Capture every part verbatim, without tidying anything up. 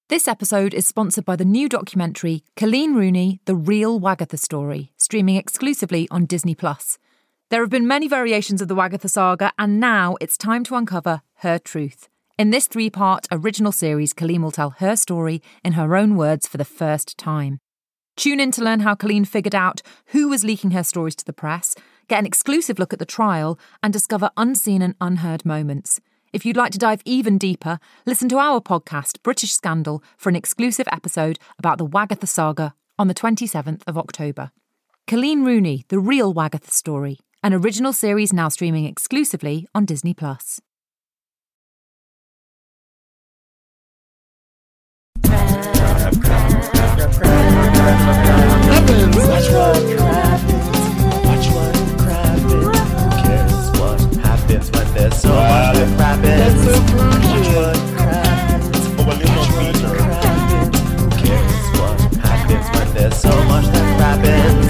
This episode is sponsored by the new documentary Coleen Rooney, The Real Wagatha Story, streaming exclusively on Disney plus. There have been many variations of the Wagatha saga, and now it's time to uncover her truth. In this three-part original series, Coleen will tell her story in her own words for the first time. Tune in to learn how Coleen figured out who was leaking her stories to the press, get an exclusive look at the trial, and discover unseen and unheard moments. If you'd like to dive even deeper, listen to our podcast, British Scandal, for an exclusive episode about the Wagatha saga on the twenty-seventh of October. Coleen Rooney, The Real Wagatha Story, an original series now streaming exclusively on Disney plus. Watch what happens. Watch what happens. Who cares what happens when there's so much that happens? Watch what happens. Watch what happens. Who cares what happens when there's so much that happens?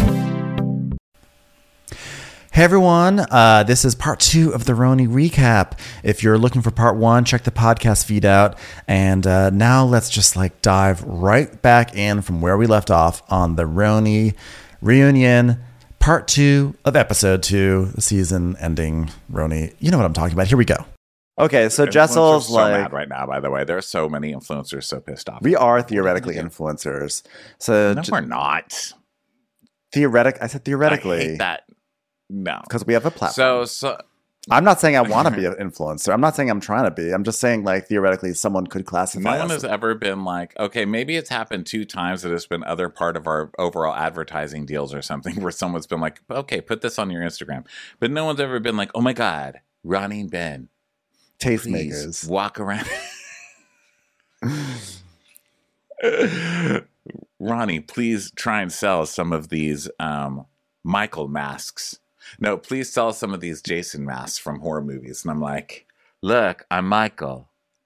Hey everyone, uh, this is part two of the Roni recap. If you're looking for part one, check the podcast feed out. And uh, now let's just like dive right back in from where we left off on the Roni reunion, part two of episode two, the season ending Roni. You know what I'm talking about. Here we go. Okay, so Jessel's so like mad right now. By the way, there are so many influencers so pissed off. we are theoretically influencers. So No, j- we're not. theoretic. I said I theoretically hate that. No. because we have a platform. So so I'm not saying I want to be an influencer. I'm not saying I'm trying to be. I'm just saying, like, theoretically, someone could classify no one us. has ever been like, okay, maybe it's happened two times that it's been other part of our overall advertising deals or something where someone's been like, okay, put this on your Instagram. But no one's ever been like, oh my God, Ronnie and Ben, please Tastemakers. walk around. Ronnie, please try and sell some of these um, Michael masks. No, please sell some of these Jason masks from horror movies. And I'm like, look, I'm Michael.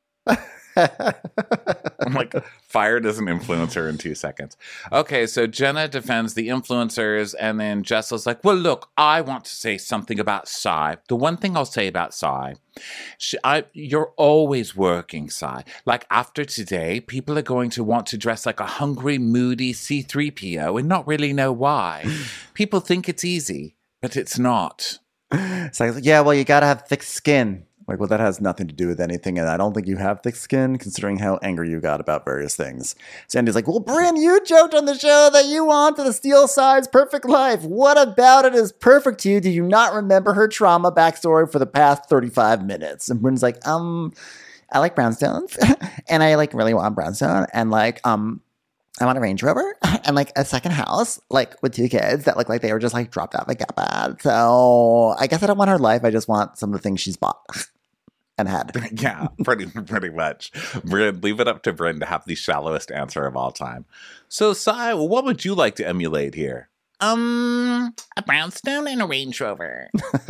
I'm like, fired as an influencer in two seconds. Okay, so Jenna defends the influencers, and then Jessel's like, well, look, I want to say something about Sai. The one thing I'll say about Sai, she, I, you're always working, Sai. Like, after today, people are going to want to dress like a hungry, moody C three P O and not really know why. People think it's easy, but it's not. It's like, yeah, well, you got to have thick skin. Like, well, that has nothing to do with anything. And I don't think you have thick skin, considering how angry you got about various things. Sandy's like, well, Bryn, you joked on the show that you wanted the Steel Side's perfect life. What about it is perfect to you? Do you not remember her trauma backstory for the past thirty-five minutes? And Bryn's like, um, I like brownstones. And I, like, really want brownstone. And, like, um... I want a Range Rover and like a second house, like with two kids that look like they were just like dropped out of a bad. So I guess I don't want her life. I just want some of the things she's bought and had. Yeah, pretty pretty much. Bryn, leave it up to Bryn to have the shallowest answer of all time. So, Sai, what would you like to emulate here? Um, a brownstone and a Range Rover.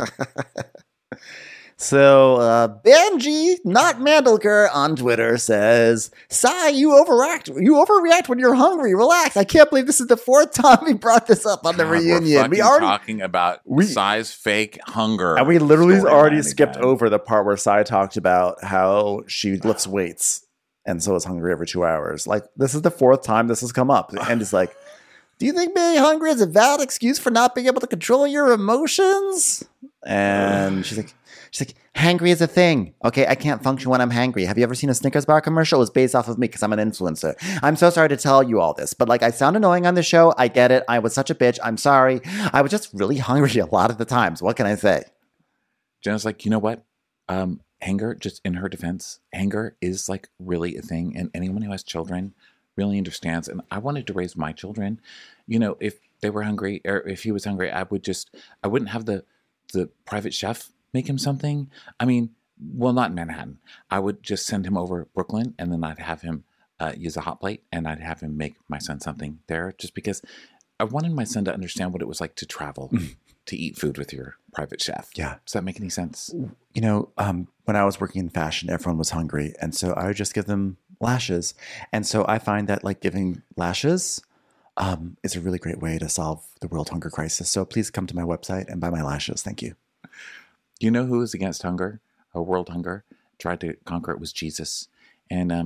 So uh, Benji, not Mandelker, on Twitter says, Sai, you overact. You overreact when you're hungry. Relax. I can't believe this is the fourth time we brought this up on the God, reunion. We're We already talking about we- Sai's fake hunger. and we literally storyline already skipped again. over the part where Sai talked about how she lifts weights and so is hungry every two hours. Like, this is the fourth time this has come up. And it's like, do you think being hungry is a valid excuse for not being able to control your emotions? And she's like, she's like, hangry is a thing. Okay, I can't function when I'm hangry. Have you ever seen a Snickers bar commercial? It was based off of me because I'm an influencer. I'm so sorry to tell you all this, but like, I sound annoying on the show. I get it. I was such a bitch. I'm sorry. I was just really hungry a lot of the times. What can I say? Jenna's like, you know what? Um, anger, just in her defense, anger is like really a thing. And anyone who has children really understands. And I wanted to raise my children. You know, if they were hungry or if he was hungry, I would just, I wouldn't have the, the private chef make him something. I mean, well, not in Manhattan. I would just send him over Brooklyn and then I'd have him uh, use a hot plate and I'd have him make my son something there just because I wanted my son to understand what it was like to travel, to eat food with your private chef. Yeah. Does that make any sense? You know, um, when I was working in fashion, everyone was hungry. And so I would just give them lashes. And so I find that like giving lashes um, is a really great way to solve the world hunger crisis. So please come to my website and buy my lashes. Thank you. You know who was against hunger, or world hunger, tried to conquer it was Jesus. And um,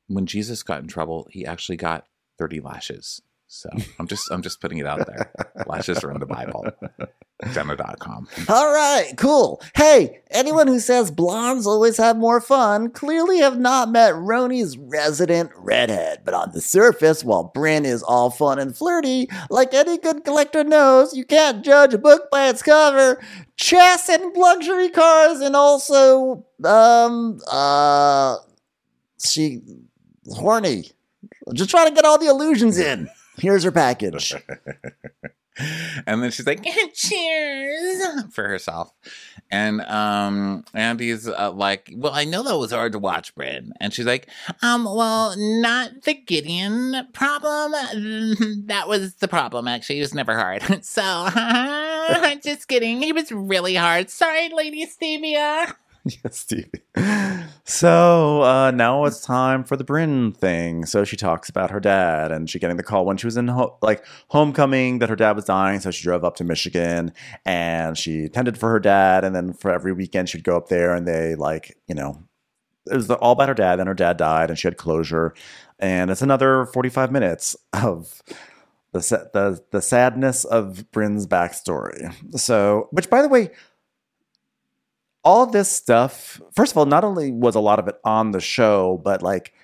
when Jesus got in trouble, he actually got thirty lashes. So I'm just I'm just putting it out there. Lashes are in the Bible. Jenna dot com. All right, cool. Hey, anyone who says blondes always have more fun clearly have not met Roni's resident redhead. But on the surface, while Bryn is all fun and flirty, like any good collector knows, you can't judge a book by its cover. Chess and luxury cars, and also, um, uh, she horny. Just trying to get all the illusions in. Here's her package. And then she's like, cheers for herself. And um, Andy's uh, like, well, I know that was hard to watch, Bryn. And she's like, um, well, not the Gideon problem. That was the problem, actually. It was never hard. So, just kidding. He was really hard. Sorry, Lady Stevia. Yes, Stevie. So uh, now it's time for the Bryn thing. So she talks about her dad, and she getting the call when she was in ho- like homecoming that her dad was dying. So she drove up to Michigan, and she tended for her dad. And then for every weekend, she'd go up there, and they like you know it was all about her dad. Then her dad died, and she had closure. And it's another forty-five minutes of the sa- the the sadness of Bryn's backstory. So, which by the way. All this stuff, first of all, not only was a lot of it on the show, but like,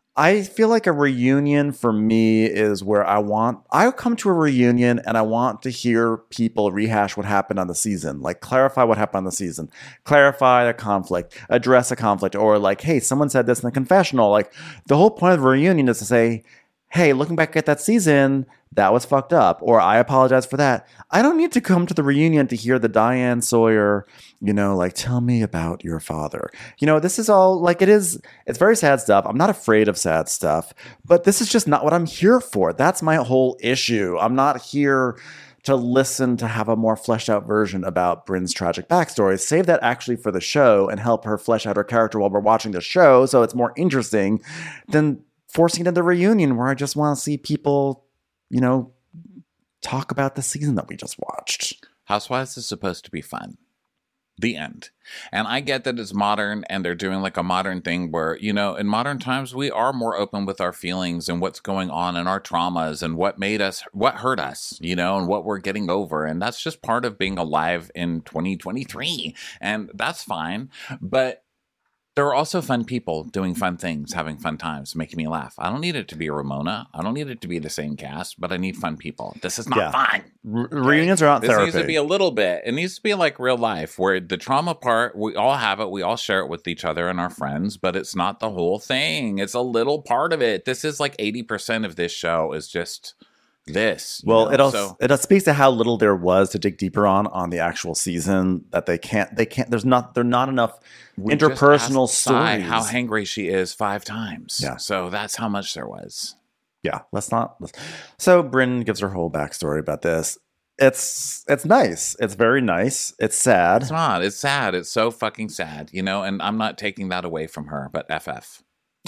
I feel like a reunion for me is where I want, I come to a reunion and I want to hear people rehash what happened on the season, like clarify what happened on the season, clarify a conflict, address a conflict, or like, hey, someone said this in the confessional. Like, the whole point of a reunion is to say, hey, looking back at that season, that was fucked up, or I apologize for that. I don't need to come to the reunion to hear the Diane Sawyer, you know, like, tell me about your father. You know, this is all, like, it is, it's very sad stuff. I'm not afraid of sad stuff, but this is just not what I'm here for. That's my whole issue. I'm not here to listen to have a more fleshed out version about Bryn's tragic backstory. Save that actually for the show and help her flesh out her character while we're watching the show so it's more interesting than forcing it into the reunion where I just want to see people, you know, talk about the season that we just watched. Housewives is supposed to be fun. The end. And I get that it's modern and they're doing like a modern thing where, you know, in modern times, we are more open with our feelings and what's going on and our traumas and what made us, what hurt us, you know, and what we're getting over. And that's just part of being alive in twenty twenty-three. And that's fine. But there are also fun people doing fun things, having fun times, making me laugh. I don't need it to be a Ramona. I don't need it to be the same cast, but I need fun people. This is not Yeah. fun. Re- reunions are not This therapy. needs to be a little bit. It needs to be like real life, where the trauma part, we all have it. We all share it with each other and our friends, but it's not the whole thing. It's a little part of it. This is like eighty percent of this show is just this. you Well, know? it also So- it speaks to how little there was to dig deeper on on the actual season that they can't they can't there's not there are not enough We just interpersonal asked Sai stories. how hangry she is five times. Yeah. So that's how much there was. Yeah, let's not. Let's, so Bryn gives her whole backstory about this. It's it's nice. It's very nice. It's sad. It's not. It's sad. It's so fucking sad, you know, and I'm not taking that away from her, but F F.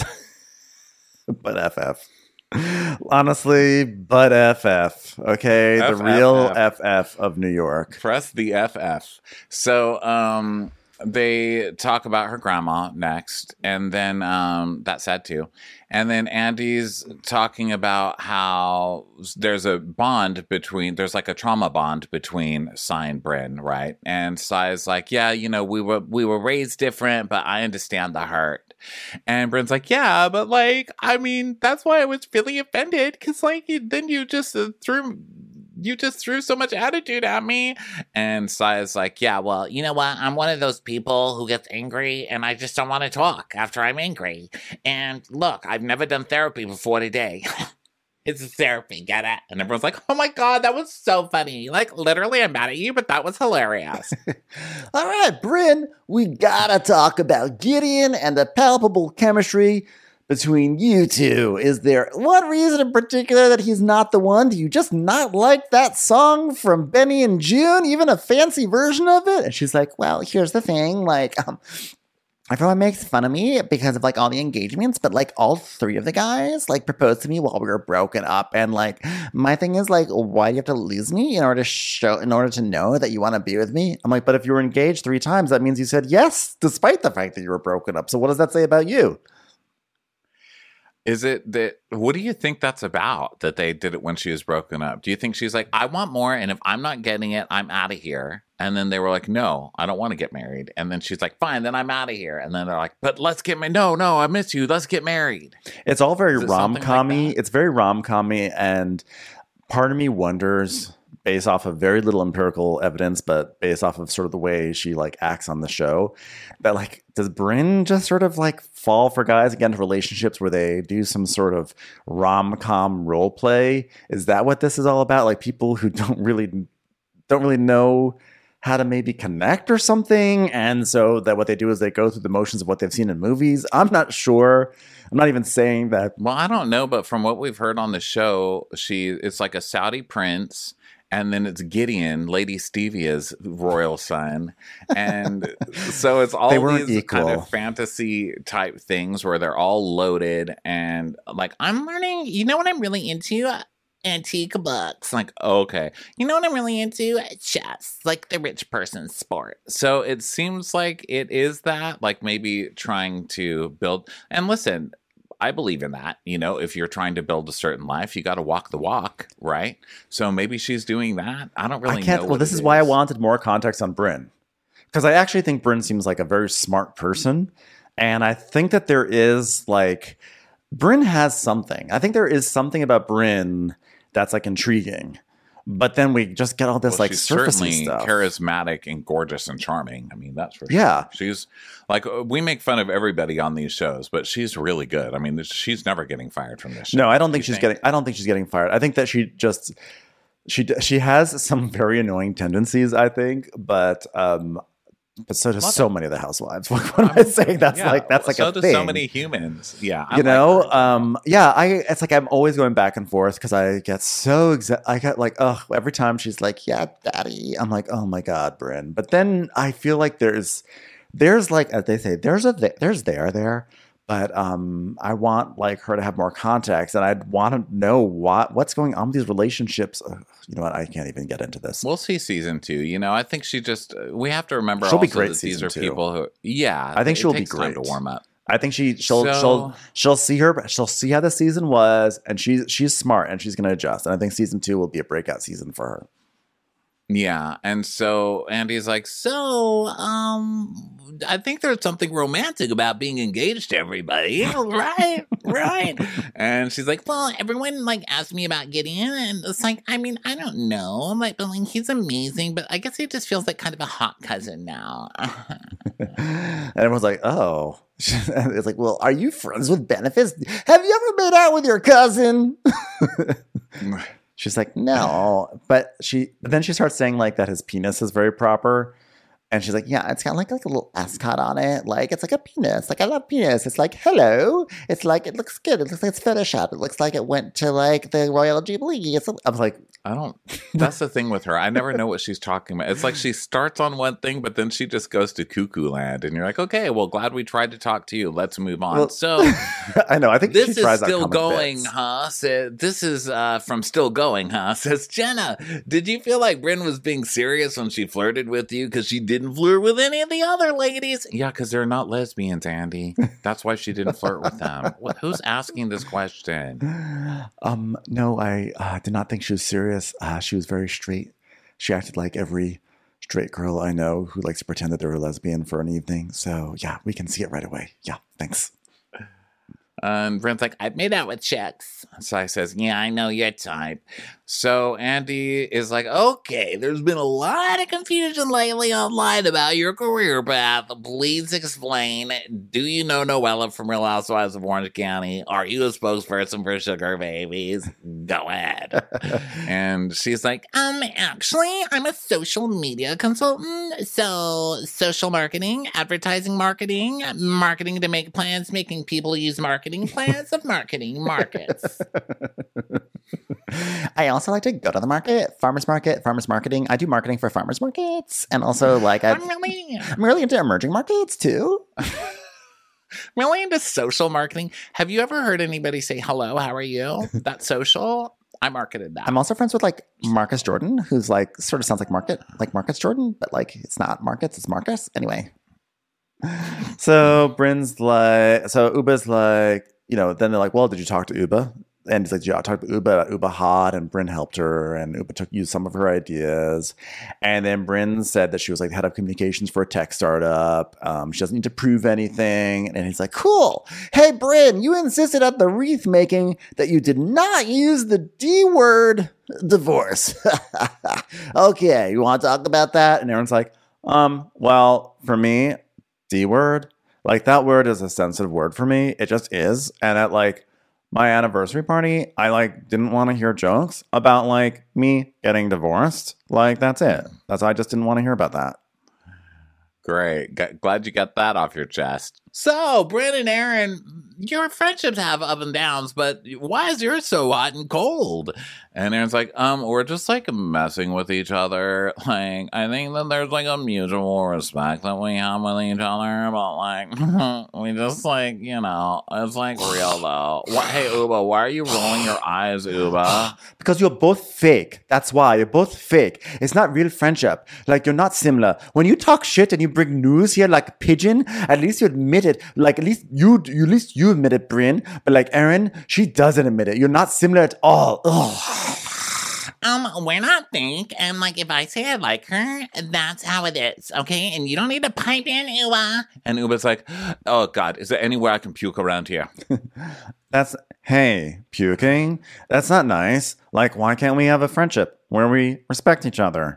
But F F. Honestly, but F F. Okay, F F. the real F F of New York. Press the F F. So, um, they talk about her grandma next, and then um, that's sad too. And then Andy's talking about how there's a bond between, there's like a trauma bond between Sai and Bryn, right? And Sai's like, yeah, you know, we were we were raised different, but I understand the hurt. And Bryn's like, yeah, but like, I mean, that's why I was really offended, because like, you, then you just uh, threw. You just threw so much attitude at me. And Sai's like, yeah, well, you know what? I'm one of those people who gets angry and I just don't want to talk after I'm angry. And look, I've never done therapy before today. It's a therapy, get it? And everyone's like, oh my God, that was so funny. Like, literally, I'm mad at you, but that was hilarious. All right, Bryn, we gotta talk about Gideon and the palpable chemistry between you two. Is there one reason in particular that he's not the one? Do you just not like that song from Benny and June, even a fancy version of it? And she's like, well, here's the thing, like, um, everyone makes fun of me because of like all the engagements, but like all three of the guys like proposed to me while we were broken up. And like, my thing is like, why do you have to lose me in order to show, in order to know that you want to be with me? I'm like, but if you were engaged three times, that means you said yes, despite the fact that you were broken up. So what does that say about you? Is it that, what do you think that's about, that they did it when she was broken up? Do you think she's like, I want more, and if I'm not getting it, I'm out of here? And then they were like, no, I don't want to get married. And then she's like, fine, then I'm out of here. And then they're like, but let's get married. No, no, I miss you. Let's get married. It's all very Is it something rom-com-y. like that? It's very rom-com-y, and part of me wonders, based off of very little empirical evidence, but based off of sort of the way she like acts on the show, that like, does Brynn just sort of like fall for guys, again, relationships where they do some sort of rom-com role play? Is that what this is all about? Like people who don't really don't really know how to maybe connect or something, and so that what they do is they go through the motions of what they've seen in movies. I'm not sure. I'm not even saying that. Well, I don't know, but from what we've heard on the show, she it's like a Saudi prince, and then it's Gideon, Lady Stevia's royal son. And so it's all They weren't these kind equal. of fantasy type things where they're all loaded. And like, I'm learning, you know what I'm really into? Antique books. Like, okay. You know what I'm really into? Chess. Like the rich person's sport. So it seems like it is that, like maybe trying to build. And listen, I believe in that. You know, if you're trying to build a certain life, you got to walk the walk, right? So maybe she's doing that. I don't really I can't. know. Well, what this it is why I wanted more context on Brynn, because I actually think Brynn seems like a very smart person, and I think that there is like Brynn has something. I think there is something about Brynn that's like intriguing. But then we just get all this Well, like she's surfacey certainly stuff. charismatic and gorgeous and charming. I mean, that's for sure. Yeah. She's like, uh, we make fun of everybody on these shows, but she's really good. I mean, this- she's never getting fired from this show. No, I don't think You she's getting. I don't think she's getting fired. I think that she just she she has some very annoying tendencies. I think, but um, but so does Love so it. many of the housewives. What, what am I saying? That's Yeah, like that's like so a do thing. so many humans. Yeah. I You like know, her. um, yeah. I it's like I'm always going back and forth because I get so exa- I get like, oh, every time she's like, yeah, daddy, I'm like, oh my god, Brynn. But then I feel like there's there's like as they say, there's a th- there's there there. But um, I want like her to have more context, and I'd want to know what what's going on with these relationships. Ugh, you know what? I can't even get into this. We'll see season two. You know, I think she just, uh, we have to remember She'll be also great that these season are two. people who, yeah. I think it she'll be takes time great. to warm up. I think she she'll So- she'll she'll see her she'll see how the season was, and she's she's smart and she's going to adjust. And I think season two will be a breakout season for her. Yeah, and so Andy's like, so, um, I think there's something romantic about being engaged to everybody, right? Right? And she's like, well, everyone like asked me about Gideon, and it's like, I mean, I don't know, like, but like, he's amazing, but I guess he just feels like kind of a hot cousin now. And everyone's like, oh. It's like, well, are you friends with benefits? Have you ever made out with your cousin? She's like, no. But she but then she starts saying like that his penis is very proper. And she's like, yeah, it's got like, like a little ascot on it. Like, it's like a penis. Like, I love penis. It's like, hello. It's like, it looks good. It looks like it's photoshopped. It looks like it went to like the Royal Jubilee. It's a, I was like, I don't, that's the thing with her. I never know what she's talking about. It's like she starts on one thing, but then she just goes to cuckoo land. And you're like, okay, well, glad we tried to talk to you. Let's move on. Well, so I know. I think this she is tries out still comic going, bits. huh? Sa- this is uh, from Still Going, huh? Says Jenna. Did you feel like Brynn was being serious when she flirted with you because she didn't flirt with any of the other ladies? Yeah, because they're not lesbians, Andy. That's why she didn't flirt with them. What, who's asking this question? Um, no, I uh, did not think she was serious. Uh, she was very straight. She acted like every straight girl I know who likes to pretend that they're a lesbian for an evening. So yeah, we can see it right away. Yeah, thanks. And Brent's like, I've made out with chicks. Sai says, yeah, I know your type. So Andy is like, okay, there's been a lot of confusion lately online about your career path. Please explain. Do you know Noella from Real Housewives of Orange County? Are you a spokesperson for Sugar Babies? Go ahead. And she's like, um, actually, I'm a social media consultant. So social marketing, advertising marketing, marketing to make plans, making people use marketing plans of marketing markets. I also like to go to the market, farmers market, farmers marketing. I do marketing for farmers markets, and also like I've, I'm really, I'm really into emerging markets too. really into social marketing. Have you ever heard anybody say, hello, how are you? That's social. I marketed that. I'm also friends with like Marcus Jordan, who's like sort of sounds like Market, like Marcus Jordan, but like it's not Marcus, it's Marcus. Anyway. So Brynn's like, so Uba's like, you know, then they're like, well, did you talk to Uba? And he's like, yeah, I talked to Uba about Uba Hot, and Bryn helped her, and Uba took used some of her ideas. And then Bryn said that she was like head of communications for a tech startup. Um, she doesn't need to prove anything. And he's like, cool. Hey, Bryn, you insisted at the wreath making that you did not use the D word, divorce. Okay, you want to talk about that? And Aaron's like, um, well, for me, D word, like that word is a sensitive word for me. It just is. And at like my anniversary party, I like didn't want to hear jokes about like me getting divorced. Like that's it. That's I just didn't want to hear about that. Great. G- glad you got that off your chest. So, Bryn and Aaron, your friendships have up and downs, but why is yours so hot and cold? And Aaron's like, um, we're just like messing with each other. Like, I think that there's like a mutual respect that we have with each other, but like, we just like, you know, it's like real though. What, hey, Uba, why are you rolling your eyes, Uba? Because you're both fake. That's why. You're both fake. It's not real friendship. Like, you're not similar. When you talk shit and you bring news here like a pigeon, at least you admit it. Like, at least you, you at least you admit it, Bryn. But like Aaron, she doesn't admit it. You're not similar at all. Ugh. Um, we're not fake, and like if I say I like her, that's how it is, okay? And you don't need to pipe in, Uba. And Uba's like, oh God, is there anywhere I can puke around here? That's, hey, puking? That's not nice. Like, why can't we have a friendship where we respect each other?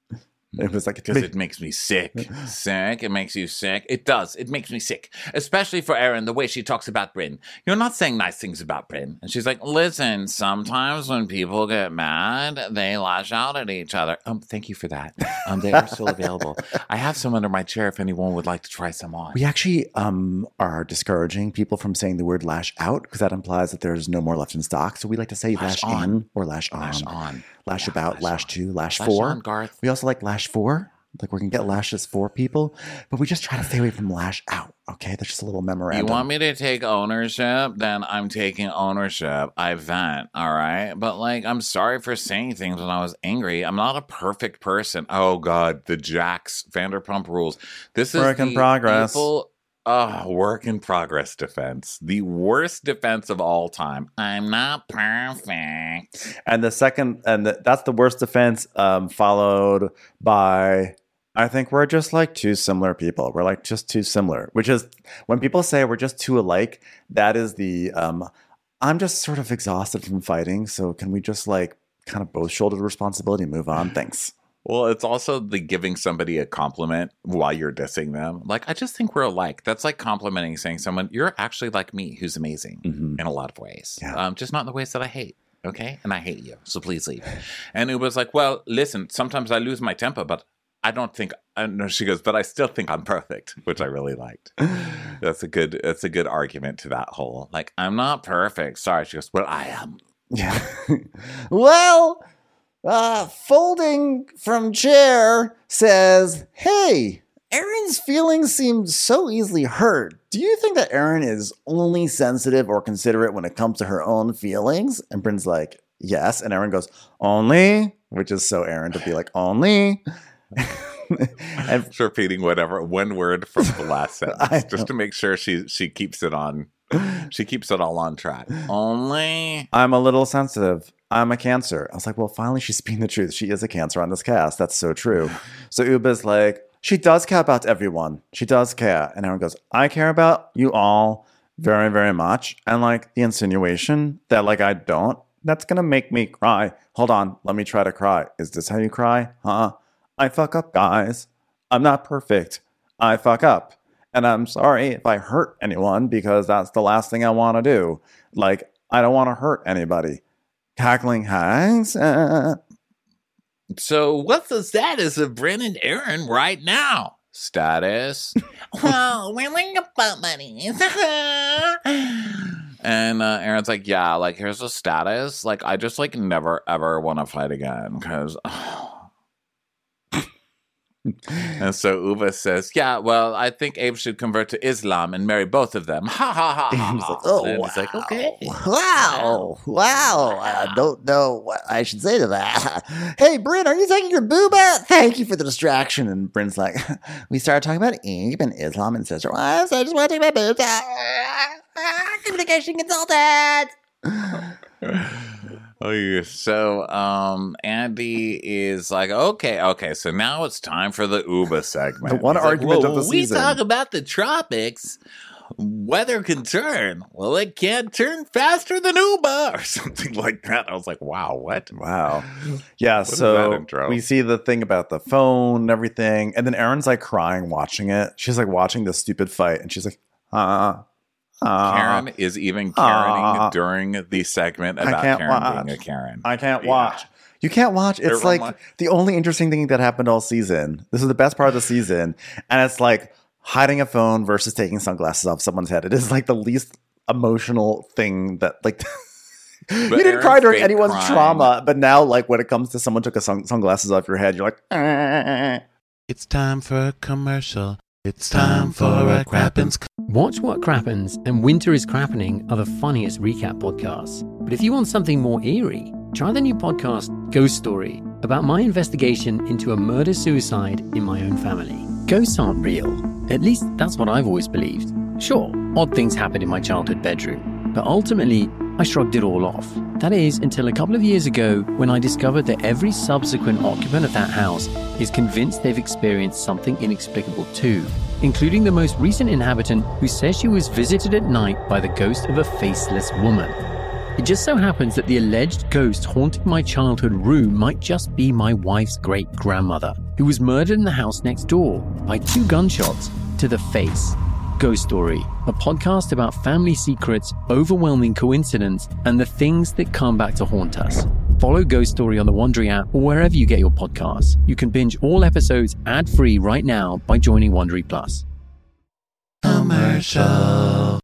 It was like, Because it makes me sick. Sick? It makes you sick? It does. It makes me sick. Especially for Erin, the way she talks about Bryn. You're not saying nice things about Bryn. And she's like, listen, sometimes when people get mad, they lash out at each other. Um, thank you for that. Um, they are still available. I have some under my chair if anyone would like to try some on. we actually um are discouraging people from saying the word lash out because that implies that there's no more left in stock. So we like to say lash, Lash on. in or lash on. Lash on. Lash Yeah, about, lash lash, on. two, lash, Lash four. on, Garth. We also like lash four. Like we can get lashes for people, but we just try to stay away from lash out. Okay, that's just a little You memorandum. want me to take ownership? Then I'm taking ownership. I vent, all right? But, like, I'm sorry for saying things when I was angry. I'm not a perfect person. Oh, God, the Jax Vanderpump Rules. This is Work in the progress. People, oh, work in progress defense. The worst defense of all time. I'm not perfect. And the second, and the, that's the worst defense, um, followed by, I think we're just like two similar people. We're like just too similar, which is when people say we're just too alike, that is the, um, I'm just sort of exhausted from fighting. So can we just like kind of both shoulder the responsibility and move on? Thanks. Well, it's also the giving somebody a compliment while you're dissing them. Like, I just think we're alike. That's like complimenting, saying someone, you're actually like me, who's amazing Mhm. in a lot of ways. Yeah. Um, just not in the ways that I hate. Okay? And I hate you. So please leave. And it was like, well, listen, sometimes I lose my temper, but I don't think, I know she goes, but I still think I'm perfect, which I really liked. That's a good, that's a good argument to that whole, like, I'm not perfect. Sorry. She goes, well, I am. Yeah. Well, uh, folding from chair says, hey, Erin's feelings seem so easily hurt. Do you think that Erin is only sensitive or considerate when it comes to her own feelings? And Bryn's like, yes. And Erin goes, only, which is so Erin to be like, only. And Just repeating whatever, one word from the last I sentence, know. just to make sure she, she keeps it on, she keeps it all on track. Only. I'm a little sensitive. I'm a Cancer. I was like, well, finally she's speaking the truth. She is a Cancer on this cast. That's so true. So Uba's like, she does care about everyone. She does care. And Erin goes, I care about you all very, very much. And like the insinuation that like I don't, that's going to make me cry. Hold on. Let me try to cry. Is this how you cry? Huh? I fuck up, guys. I'm not perfect. I fuck up. And I'm sorry if I hurt anyone because that's the last thing I want to do. Like, I don't want to hurt anybody. Cackling hangs. Uh, So what's the status of Bryn and Aaron right now? Status? Well, we're like butt buddies. And uh, Aaron's like, yeah, like, here's the status. Like, I just, like, never, ever want to fight again. Because... And so Uba says, yeah, well, I think Abe should convert to Islam and marry both of them. Ha ha ha. ha. Abe's like, oh, And wow. he's like, okay. Wow. Wow. I don't know what I should say to that. Hey, Bryn, are you taking your boob out? Thank you for the distraction. And Bryn's like, we started talking about Abe and Islam and sister wives. I just want to take my boobs out. Communication consultant. Oh, yeah. So, um, Andy is like, okay, okay, so now it's time for the Uba segment. The one He's like, argument well, of the when we season. talk about the tropics, weather can turn. Well, it can't turn faster than Uba or something like that. I was like, wow, what? Wow. Yeah, is that so intro? we see the thing about the phone and everything. And then Erin's like crying watching it. She's like watching this stupid fight. And she's like, uh, uh, Karen is even Karening uh, during the segment I about can't Karen watch. being a Karen. I can't Yeah. watch. You can't watch. It's It like remi- the only interesting thing that happened all season. This is the best part of the season. And it's like hiding a phone versus taking sunglasses off someone's head. It is like the least emotional thing that like you didn't Erin's cry during fake anyone's crying. trauma, but now like when it comes to someone took a sun- sunglasses off your head, you're like, eh. It's time for a commercial. It's time for a Crappens. Watch What Crappens and Winter is Crappening are the funniest recap podcasts. But if you want something more eerie, try the new podcast Ghost Story, about my investigation into a murder-suicide in my own family. Ghosts aren't real. At least that's what I've always believed. Sure, odd things happened in my childhood bedroom, but ultimately, I shrugged it all off. That is, until a couple of years ago when I discovered that every subsequent occupant of that house is convinced they've experienced something inexplicable too, including the most recent inhabitant who says she was visited at night by the ghost of a faceless woman. It just so happens that the alleged ghost haunting my childhood room might just be my wife's great-grandmother, who was murdered in the house next door by two gunshots to the face. Ghost Story, a podcast about family secrets, overwhelming coincidence, and the things that come back to haunt us. Follow Ghost Story on the Wondery app or wherever you get your podcasts. You can binge all episodes ad-free right now by joining Wondery Plus. Commercial.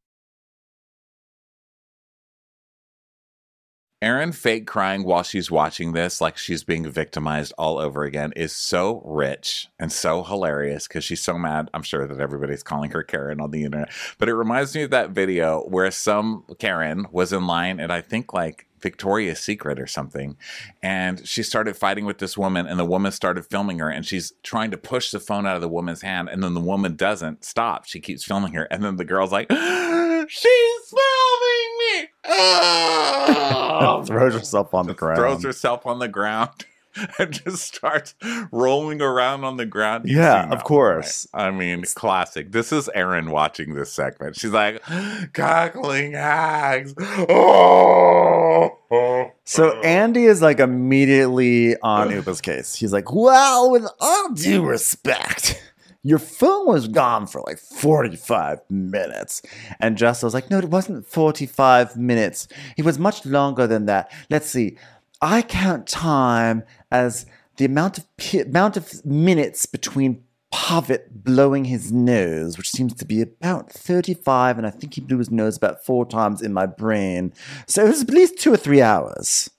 Erin fake crying while she's watching this, like she's being victimized all over again, is so rich and so hilarious because she's so mad. I'm sure that everybody's calling her Karen on the internet. But it reminds me of that video where some Karen was in line at, I think, like Victoria's Secret or something. And she started fighting with this woman, and the woman started filming her, and she's trying to push the phone out of the woman's hand. And then the woman doesn't stop. She keeps filming her. And then the girl's like, she's filming me. Oh! throws herself on the ground. Throws herself on the ground and just starts rolling around on the ground. You've Yeah, seen of that, course. right? I mean, classic. This is Erin watching this segment. She's like, cackling hags. Oh. So Andy is like immediately on Uba's case. He's like, well, with all due respect, your phone was gone for like forty-five minutes. And Jess was like, no, it wasn't forty-five minutes. It was much longer than that. Let's see. I count time as the amount of pe- amount of minutes between Pavitt blowing his nose, which seems to be about thirty-five, and I think he blew his nose about four times in my brain. So it was at least two or three hours.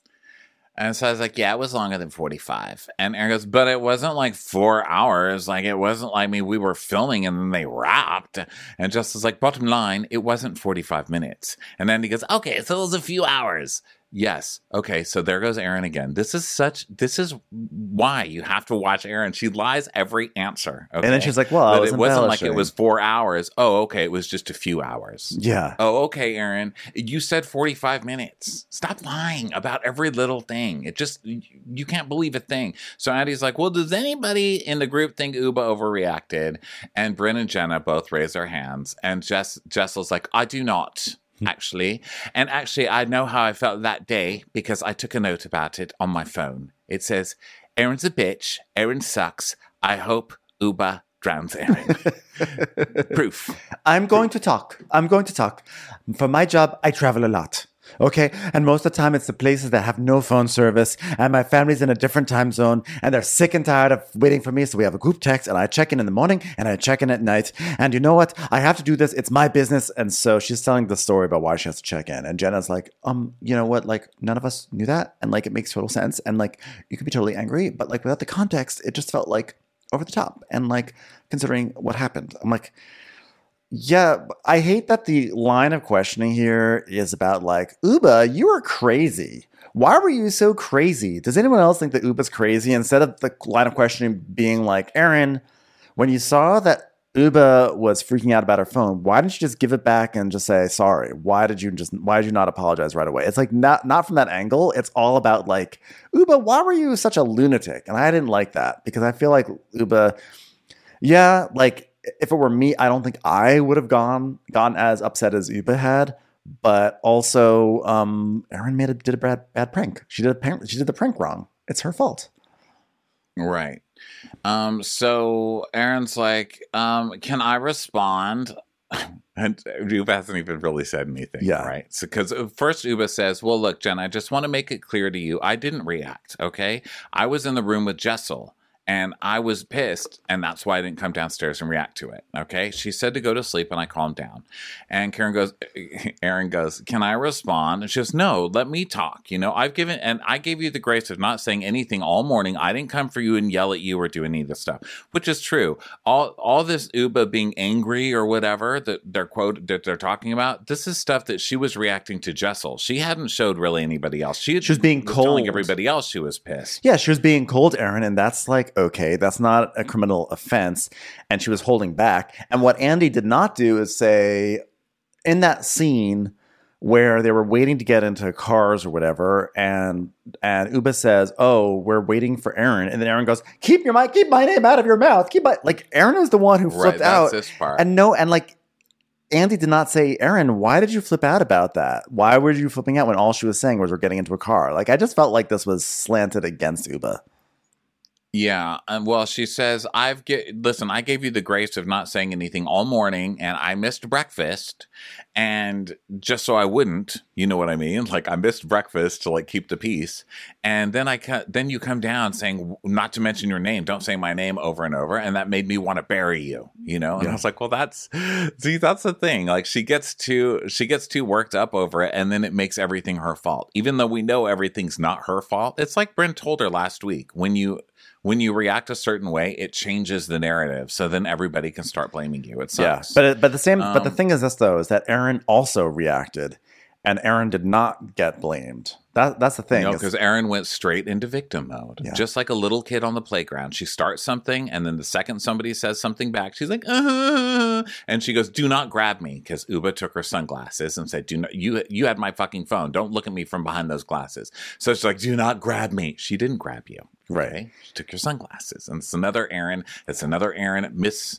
And so I was like, yeah, it was longer than forty-five. And Erin goes, but it wasn't like four hours. Like, it wasn't like me, we were filming and then they wrapped. And Jess was like, bottom line, it wasn't forty-five minutes. And then he goes, okay, so it was a few hours. Yes. Okay. So there goes Erin again. This is such, this is why you have to watch Erin. She lies every answer. Okay? And then she's like, well, I But was it wasn't like it embellishing. was four hours. Oh, okay. It was just a few hours. Yeah. Oh, okay, Erin. You said forty-five minutes. Stop lying about every little thing. It just, you, you can't believe a thing. So Andy's like, well, does anybody in the group think Uba overreacted? And Bryn and Jenna both raise their hands. And Jess, Jessel's like, I do not. Actually, and actually, I know how I felt that day because I took a note about it on my phone. It says, Erin's a bitch. Erin sucks. I hope Uba drowns Erin. Proof. I'm going to talk. I'm going to talk. For my job, I travel a lot. Okay? And most of the time, it's the places that have no phone service, and my family's in a different time zone, and they're sick and tired of waiting for me. So we have a group text, and I check in in the morning, and I check in at night. And you know what? I have to do this. It's my business. And so she's telling the story about why she has to check in. And Jenna's like, um, you know what? Like, none of us knew that. And like, it makes total sense. And like, you could be totally angry, but like, without the context, it just felt like over the top. And like, considering what happened, I'm like, yeah, I hate that the line of questioning here is about like, Uba, you are crazy. Why were you so crazy? Does anyone else think that Uba's crazy? Instead of the line of questioning being like, Erin, when you saw that Uba was freaking out about her phone. Why didn't you just give it back and just say sorry? Why did you just why did you not apologize right away? It's like not not from that angle. It's all about like, Uba, why were you such a lunatic? And I didn't like that because I feel like Uba, yeah, like if it were me, I don't think I would have gone gone as upset as Uba had. But also, um, Erin made a did a bad bad prank. She did a prank, she did the prank wrong. It's her fault. Right. Um, so Erin's like, um, can I respond? And Uba hasn't even really said anything, Yeah. right? So, because first Uba says, well, look, Jen, I just want to make it clear to you, I didn't react, okay? I was in the room with Jessel, and I was pissed, and that's why I didn't come downstairs and react to it, okay? She said to go to sleep, and I calmed down. And Karen goes, Erin goes, can I respond? And she goes, no, let me talk. You know, I've given, and I gave you the grace of not saying anything all morning. I didn't come for you and yell at you or do any of this stuff, which is true. All all this Uba being angry or whatever that they're quote that they're talking about, this is stuff that she was reacting to Jessel. She hadn't showed really anybody else. She, She was being telling cold. everybody else she was pissed. Yeah, she was being cold, Erin, and that's like, okay, that's not a criminal offense. And she was holding back. And what Andy did not do is say, in that scene where they were waiting to get into cars or whatever, and and Uba says, oh, we're waiting for Erin. And then Erin goes, keep your mic, keep my name out of your mouth. Keep my, like, Erin was the one who flipped Right, that's out. this part. And no, and like, Andy did not say, Erin, why did you flip out about that? Why were you flipping out when all she was saying was we're getting into a car? Like, I just felt like this was slanted against Uba. Yeah, and well, she says, "I've get listen. I gave you the grace of not saying anything all morning, and I missed breakfast, and just so I wouldn't, you know what I mean? Like I missed breakfast to like keep the peace, and then I co- then you come down saying not to mention your name, don't say my name over and over, and that made me want to bury you, you know? And Yeah. I was like, well, that's see, that's the thing. Like she gets too she gets too worked up over it, and then it makes everything her fault, even though we know everything's not her fault. It's like Bryn told her last week when you. When you react a certain way, it changes the narrative. So then everybody can start blaming you. It Yeah, sucks. but it, but the same. but the Um, thing is this though is that Erin also reacted, and Erin did not get blamed. That that's the thing. No, is- because Erin went straight into victim mode. Yeah. Just like a little kid on the playground. She starts something, and then the second somebody says something back, she's like, uh, and she goes, do not grab me, because Uba took her sunglasses and said, do not, you, you had my fucking phone. Don't look at me from behind those glasses. So she's like, do not grab me. She didn't grab you. Right. Okay? She took your sunglasses. And it's another Erin. It's another Erin miss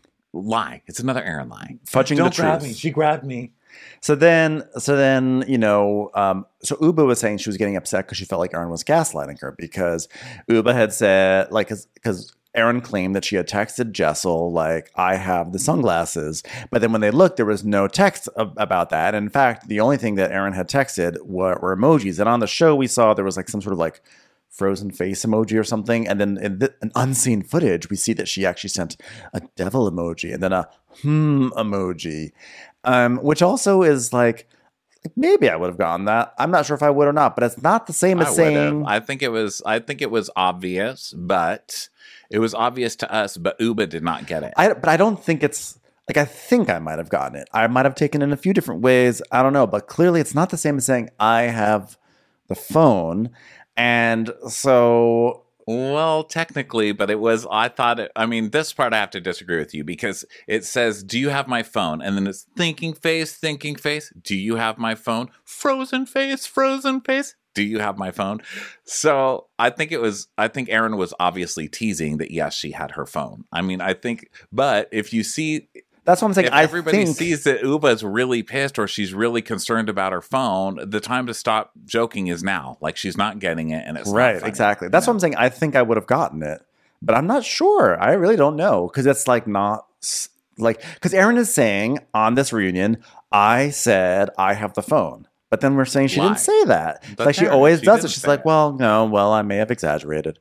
lie. It's another Erin lie. Fudging Don't the grab truth. me. She grabbed me. So then, so then, you know, um, so Uba was saying she was getting upset because she felt like Erin was gaslighting her because Uba had said, like, because Erin claimed that she had texted Jessel, like, I have the sunglasses. But then when they looked, there was no text ab- about that. And in fact, the only thing that Erin had texted were, were emojis. And on the show, we saw there was like some sort of like frozen face emoji or something. And then in the, an unseen footage, we see that she actually sent a devil emoji and then a hmm emoji. Um, which also is like, maybe I would have gotten that. I'm not sure if I would or not, but it's not the same as I saying. would've. I think it was. I think it was obvious, but it was obvious to us. But Uba did not get it. I, but I don't think it's like, I think I might have gotten it. I might have taken it in a few different ways. I don't know, but clearly it's not the same as saying I have the phone. And so, Well, technically, but it was. I thought it. I mean, this part I have to disagree with you because it says, "Do you have my phone?" And then it's thinking face, thinking face. Do you have my phone? Frozen face, frozen face. Do you have my phone? So I think it was. I think Erin was obviously teasing that yes, she had her phone. I mean, I think. But if you see. that's what I'm saying. If I everybody think, sees that Uba's really pissed or she's really concerned about her phone, the time to stop joking is now. Like she's not getting it, and it's not right, funny, exactly. That's you what I'm saying. I think I would have gotten it, but I'm not sure. I really don't know because it's like not s- like because Erin is saying on this reunion, I said I have the phone. But then we're saying she Lie. didn't say that. It's That's like she Erin. always She does didn't it. She's say like, it. well, no, well, I may have exaggerated.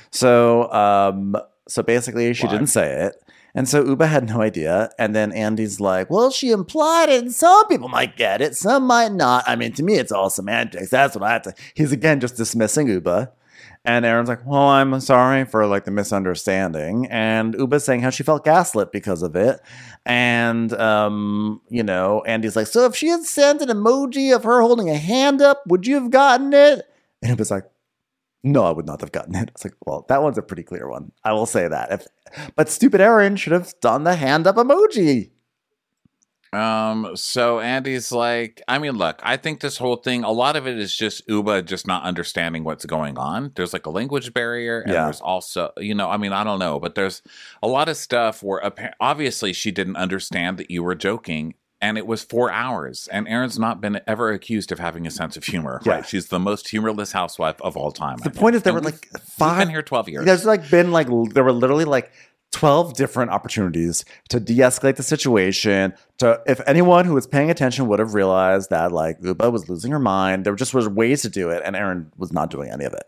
So, um, so basically, she Lie. didn't say it, and so Uba had no idea. And then Andy's like, well, she implied it, and some people might get it, some might not. I mean, to me, it's all semantics. That's what I have to. He's again just dismissing Uba. And Erin's like, well, I'm sorry for like the misunderstanding. And Uba's saying how she felt gaslit because of it. And, um, you know, Andy's like, so if she had sent an emoji of her holding a hand up, would you have gotten it? And Uba's like, No, I would not have gotten it. I was like, well, that one's a pretty clear one. I will say that. If, but stupid Aaron should have done the hand up emoji. Um, so Andy's like, I mean, look, I think this whole thing, a lot of it is just Uba just not understanding what's going on. There's like a language barrier, and Yeah. there's also, you know, I mean, I don't know, but there's a lot of stuff where appa- obviously she didn't understand that you were joking, and it was four hours. And Erin's not been ever accused of having a sense of humor. Yeah. Right? She's the most humorless housewife of all time. The I point think. is there And were we've- like we've five. been here twelve years. There's like been like l- there were literally like twelve different opportunities to de-escalate the situation. To if anyone who was paying attention would have realized that like Uba was losing her mind. There just was ways to do it, and Erin was not doing any of it.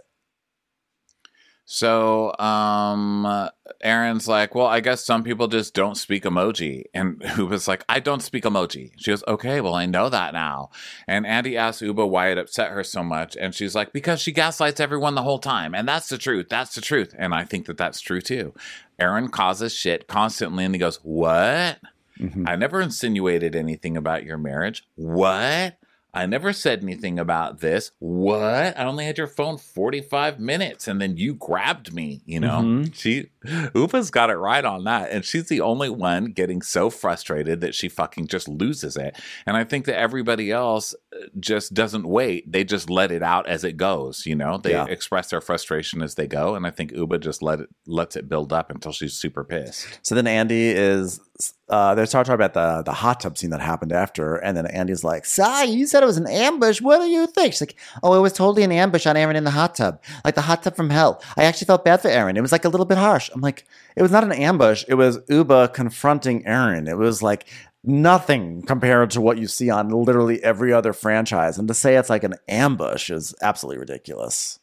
So, um, Erin's like, well, I guess some people just don't speak emoji. And Uba's like, I don't speak emoji. She goes, okay, well, I know that now. And Andy asks Uba why it upset her so much. And she's like, because she gaslights everyone the whole time. And that's the truth. That's the truth. And I think that that's true too. Erin causes shit constantly. And he goes, what? Mm-hmm. I never insinuated anything about your marriage. What? I never said anything about this. What? I only had your phone forty-five minutes and then you grabbed me, you know? Mhm. She, Upa's got it right on that. And she's the only one getting so frustrated that she fucking just loses it. And I think that everybody else just doesn't wait. They just let it out as it goes, you know? They Yeah. express their frustration as they go. And I think Uba just let it, lets it build up until she's super pissed. So then Andy is, uh, they start talking about the, the hot tub scene that happened after. And then Andy's like, Sai, you said it was an ambush. What do you think? She's like, oh, it was totally an ambush on Aaron in the hot tub. Like the hot tub from hell. I actually felt bad for Aaron. It was like a little bit harsh. I'm like, it was not an ambush. It was Uba confronting Aaron. It was like nothing compared to what you see on literally every other franchise. And to say it's like an ambush is absolutely ridiculous.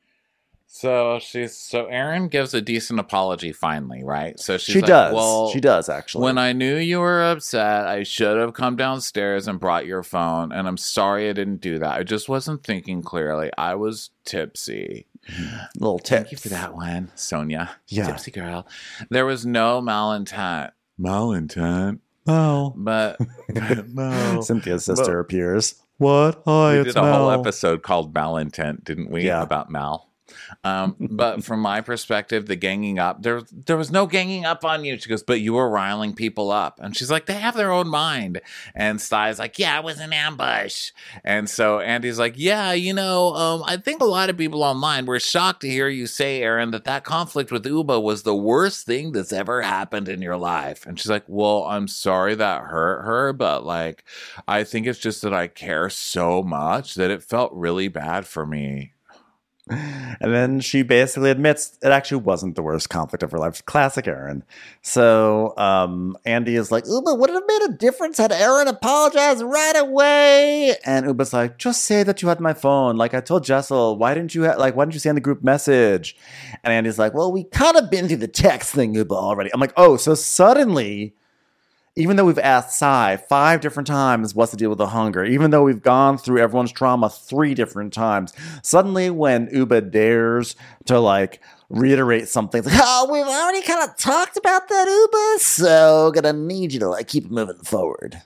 So she's so Erin gives a decent apology finally, right? So she's She like, does. Well, She does, actually. When I knew you were upset, I should have come downstairs and brought your phone. And I'm sorry I didn't do that. I just wasn't thinking clearly. I was tipsy. Little tip. Thank you for that one, Sonia. Yeah. Tipsy girl. There was no malintent. Malintent? No. But no. Cynthia's sister appears. What? Hi, We it's did a whole Mel. episode called Malintent, didn't we? Yeah. About Mal. Um, but from my perspective, the ganging up, there, there was no ganging up on you. She goes, but you were riling people up. And she's like, they have their own mind. And Stai's like, yeah, it was an ambush. And so Andy's like, yeah, you know, um, I think a lot of people online were shocked to hear you say, Erin, that that conflict with Uba was the worst thing that's ever happened in your life. And she's like, well, I'm sorry that hurt her, but like, I think it's just that I care so much that it felt really bad for me. And then she basically admits it actually wasn't the worst conflict of her life. Classic Erin. So um, Andy is like, Uba, would it have made a difference had Erin apologized right away? And Uba's like, just say that you had my phone. Like I told Jessel, why didn't you ha- like why didn't you send the group message? And Andy's like, well, we kind of been through the text thing, Uba, already. I'm like, oh, so suddenly, even though we've asked Sai five different times what's the deal with the hunger, even though we've gone through everyone's trauma three different times, suddenly when Uba dares to like reiterate something, it's like, oh, we've already kind of talked about that, Uba, so gonna need you to like keep moving forward.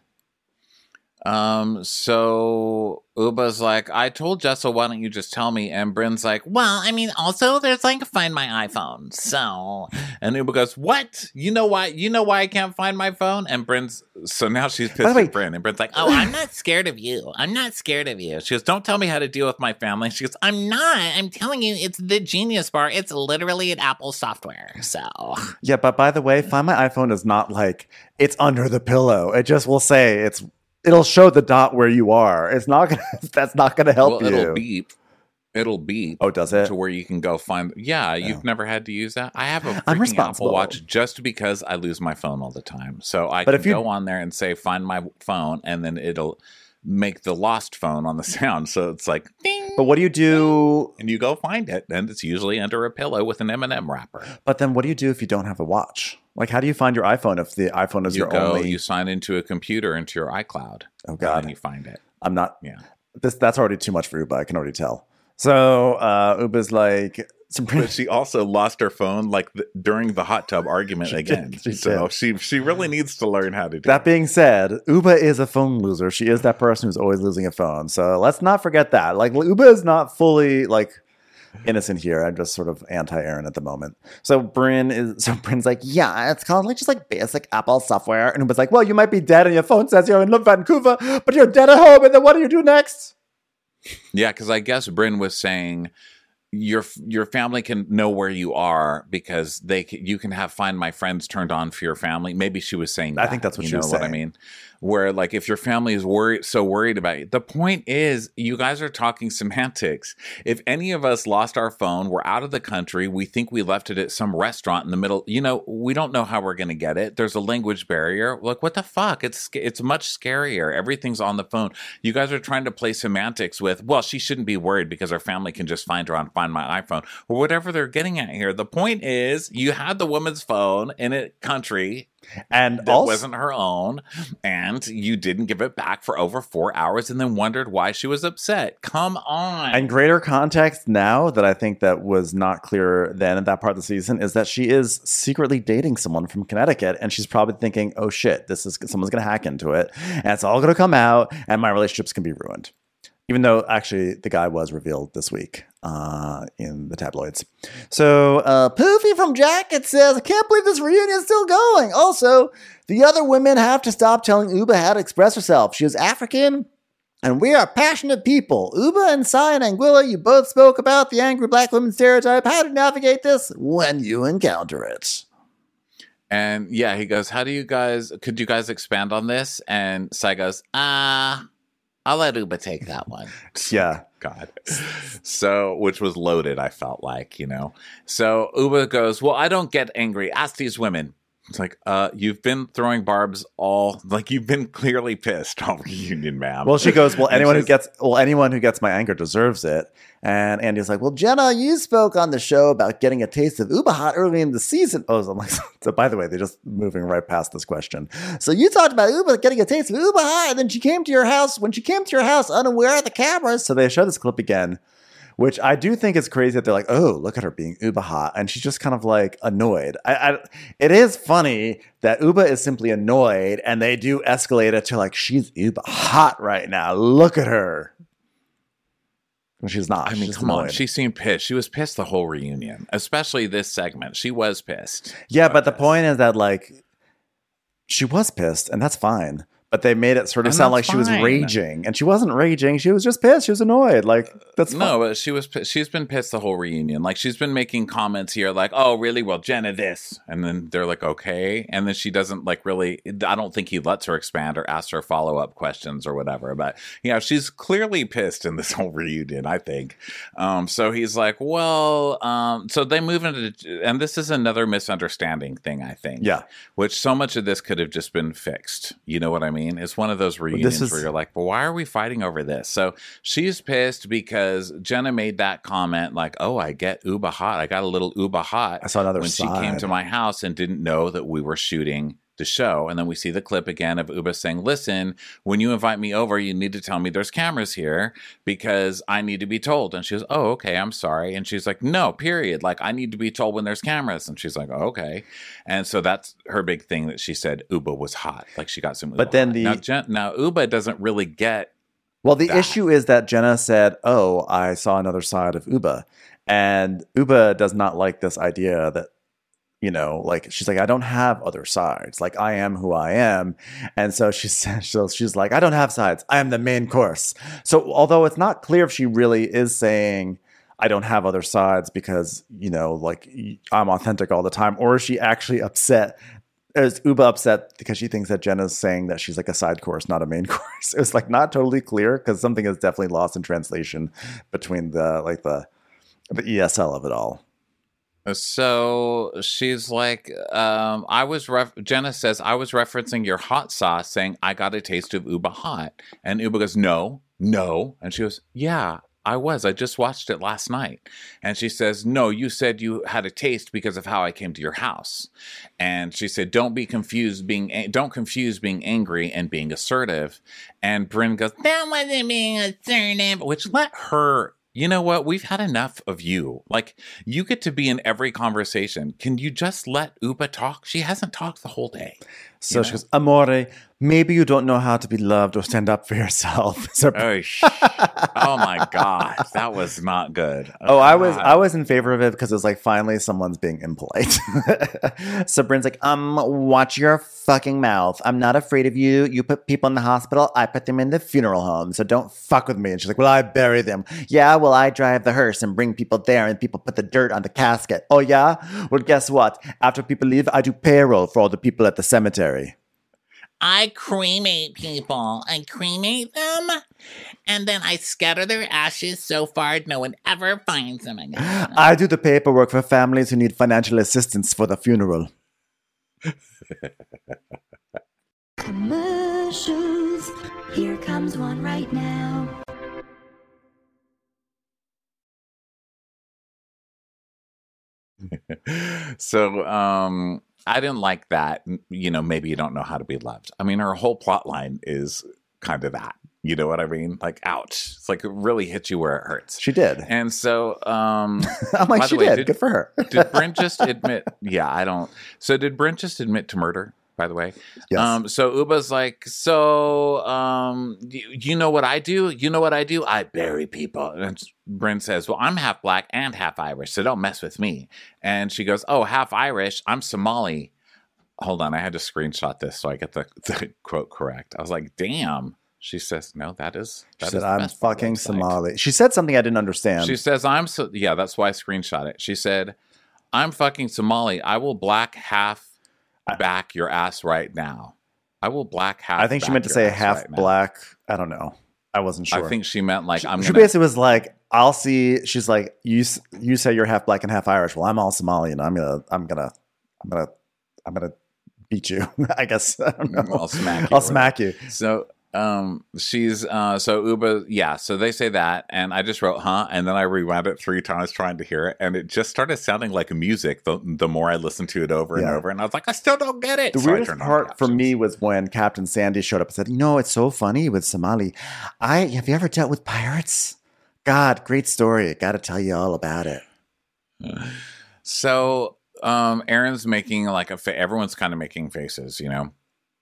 Um, so Uba's like, I told Jessel, why don't you just tell me? And Bryn's like, Well, I mean, also there's like Find My iPhone. So and Uba goes, what? You know why? You know why I can't find my phone? And Bryn's, so now she's By pissed the way- at Bryn. And Bryn's like, Oh, I'm not scared of you. I'm not scared of you. she goes, don't tell me how to deal with my family. She goes, I'm not. I'm telling you, it's the Genius Bar. It's literally an Apple software. So Yeah, but by the way, Find My iPhone is not like it's under the pillow. It just will say it's it'll show the dot where you are. It's not gonna that's not gonna help well, you. it'll beep. It'll beep. Oh, does it? To where you can go find. Yeah, you've Oh. never had to use that. I have a I'm freaking responsible. Apple Watch just because I lose my phone all the time. So I But can if you- go on there and say find my phone, and then it'll make the lost phone on the sound. So it's like ding, But what do you do? and you go find it, and it's usually under a pillow with an M and M wrapper. But then what do you do if you don't have a watch? Like, how do you find your iPhone if the iPhone is You your go, only? you sign into a computer into your iCloud. Oh And God, then you find it. I'm not. Yeah. This that's already too much for Uba. I can already tell. So uh, Uba's like, But she also lost her phone like th- during the hot tub argument She again. did, she so did. she she really needs to learn how to do that being said, Uba is a phone loser. She is that person who's always losing a phone. So let's not forget that. Like, Uba is not fully like innocent here. I'm just sort of anti-Aaron at the moment. So Bryn is so Bryn's like, yeah, it's kind of like just like basic Apple software. And Uba's like, well, you might be dead and your phone says you're in Vancouver, but you're dead at home. And then what do you do next? Yeah, because I guess Bryn was saying your your family can know where you are because they can, you can have Find My Friends turned on for your family. Maybe she was saying that. I think that's what you she know was what saying. I mean? Where like if your family is worried, so worried about you. The point is, you guys are talking semantics. If any of us lost our phone, we're out of the country, we think we left it at some restaurant in the middle. You know, we don't know how we're going to get it. There's a language barrier. Like, what the fuck? It's it's much scarier. Everything's on the phone. You guys are trying to play semantics with, well, she shouldn't be worried because our family can just find her on Find My iPhone or whatever they're getting at here. The point is, you had the woman's phone in a country And that also, wasn't her own, and you didn't give it back for over four hours and then wondered why she was upset. Come on. and greater context now that I think that was not clear then at that part of the season is that she is secretly dating someone from Connecticut, and she's probably thinking, oh shit, this is someone's going to hack into it, and it's all going to come out, and my relationships can be ruined. Even though actually the guy was revealed this week uh, in the tabloids. So uh, Poofy from Jacket says, I can't believe this reunion is still going. Also, the other women have to stop telling Uba how to express herself. She is African, and we are passionate people. Uba and Sai and Anguilla, you both spoke about the angry black women stereotype. How to navigate this when you encounter it. And yeah, he goes, how do you guys, could you guys expand on this? And Sai goes, Uh, I'll let Uba take that one. Yeah. God. So, which was loaded, I felt like, you know. So Uba goes, well, I don't get angry. Ask these women. It's like, uh, you've been throwing barbs all, like you've been clearly pissed all reunion, ma'am. Well, she goes, well, And anyone who she's- gets well, anyone who gets my anger deserves it. And Andy's like, well, Jenna, you spoke on the show about getting a taste of Uba Hot early in the season. Oh, so I'm like, so by the way, they're just moving right past this question. So you talked about Uba getting a taste of Uba Hot, and then she came to your house. When she came to your house, unaware of the cameras. So they show this clip again, which I do think is crazy that they're like, oh, look at her being Uba Hot. And she's just kind of like annoyed. I, I, it is funny that Uba is simply annoyed, and they do escalate it to like, she's Uba Hot right now. Look at her. Well, she's not. I mean, She's just come on. annoyed. She seemed pissed. She was pissed the whole reunion, especially this segment. She was pissed. Yeah, but the this. point is that like she was pissed, and that's fine. But they made it sort of And sound like that's she was fine. raging, and she wasn't raging. She was just pissed. She was annoyed. Like that's No, fine. but she was. pi- She's been pissed the whole reunion. Like she's been making comments here, like, "Oh, really? Well, Jenna, this," and then they're like, "Okay," and then she doesn't like really. I don't think he lets her expand or ask her follow up questions or whatever. But yeah, she's clearly pissed in this whole reunion. I think. Um, so he's like, "Well," um, so they move into, and this is another misunderstanding thing. I think. Yeah. Which so much of this could have just been fixed. You know what I mean? It's one of those reunions is- where you're like, well, why are we fighting over this? So she's pissed because Jenna made that comment like, oh, I get Uba Hot. I got a little Uba Hot. I saw another when she side. came to my house and didn't know that we were shooting the show. And then we see the clip again of Uba saying, listen, when you invite me over, you need to tell me there's cameras here because I need to be told. And she goes, oh, okay, I'm sorry. And she's like, no, period. Like, I need to be told when there's cameras. And she's like, oh, okay. And so that's her big thing that she said Uba was hot. Like she got some Uba But then hot. the- Now, Jen- now Uba doesn't really get Well, the that. issue is that Jenna said, "Oh, I saw another side of Uba," and Uba does not like this idea that. You know, like she's like, I don't have other sides. Like I am who I am, and so she says, so she's like, I don't have sides. I am the main course. So although it's not clear if she really is saying I don't have other sides because you know, like I'm authentic all the time, or is she actually upset? Is Uba upset because she thinks that Jenna's saying that she's like a side course, not a main course? It's like not totally clear because something is definitely lost in translation between the like the the E S L of it all. So she's like, um, I was, ref- Jenna says, I was referencing your hot sauce saying I got a taste of Uba Hot. And Uba goes, no, no. And she goes, yeah, I was. I just watched it last night. And she says, no, you said you had a taste because of how I came to your house. And she said, don't be confused being, a- don't confuse being angry and being assertive. And Bryn goes, That wasn't being assertive. which let her, you know what? We've had enough of you. Like, you get to be in every conversation. Can you just let Uba talk? She hasn't talked the whole day. So you she know? goes, Amore, maybe you don't know how to be loved or stand up for yourself. So- Oh, sh- oh my God, that was not good. oh, I was God. I was in favor of it because it was like finally someone's being impolite. So Bryn's like, um, watch your fucking mouth. I'm not afraid of you. You put people in the hospital, I put them in the funeral home. So don't fuck with me. And she's like, well, I bury them. Yeah, well, I drive the hearse and bring people there and people put the dirt on the casket. Oh yeah? Well, guess what? After people leave, I do payroll for all the people at the cemetery. I cremate people. I cremate them, and then I scatter their ashes so far no one ever finds them again. I do the paperwork for families who need financial assistance for the funeral. Commercials. Here comes one right now. So, um, I didn't like that. You know, maybe you don't know how to be loved. I mean, her whole plot line is kind of that. You know what I mean? Like, ouch. It's like it really hits you where it hurts. She did. And so, um, I'm like, by she the way, did. did- Good for her. did Brent just admit? Yeah, I don't. So did Brent just admit to murder? By the way, Yes. um, so Uba's like, so um, you, you know what I do? You know what I do? I bury people. And Brent says, well, I'm half black and half Irish, so don't mess with me. And she goes, oh, half Irish. I'm Somali. Hold on, I had to screenshot this so I get the, the quote correct. I was like, damn. She says, no, that is. She That said, is the I'm best fucking website." Somali. She said something I didn't understand. She says, I'm so, yeah, that's why I screenshot it. She said, I'm fucking Somali. I will black half back your ass right now. I will black half. I think she back meant to your say ass half right now. black. I don't know. I wasn't sure. I think she meant like, I'm she gonna. basically was like, I'll see. She's like, you s- you say you're half black and half Irish. Well, I'm all Somali and I'm gonna, I'm gonna, I'm gonna, I'm gonna beat you. I guess. I don't know. I'll smack you. I'll smack you. So, um, she's, uh, so Uba, yeah, so they say that, and I just wrote, huh? And then I rewound it three times trying to hear it, and it just started sounding like music the, the more I listened to it over and Yeah. over, and I was like, I still don't get it. The So I weirdest turned on part for captions. me was when Captain Sandy showed up and said, you know, it's so funny with Somali. I have you ever dealt with pirates? God, great story. Got to tell you all about it. So, um, Aaron's making like a, fa- everyone's kind of making faces, you know?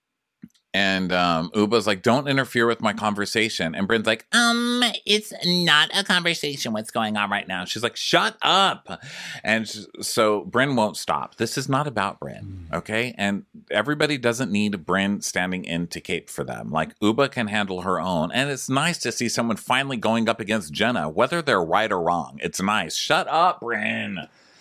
And um, Uba's like, don't interfere with my conversation. And Bryn's like, Um, it's not a conversation what's going on right now. she's like, shut up. And s- so Bryn won't stop. This is not about Bryn, okay? And everybody doesn't need Bryn standing in to cape for them. Like, Uba can handle her own. And it's nice to see someone finally going up against Jenna, whether they're right or wrong. It's nice. Shut up, Bryn.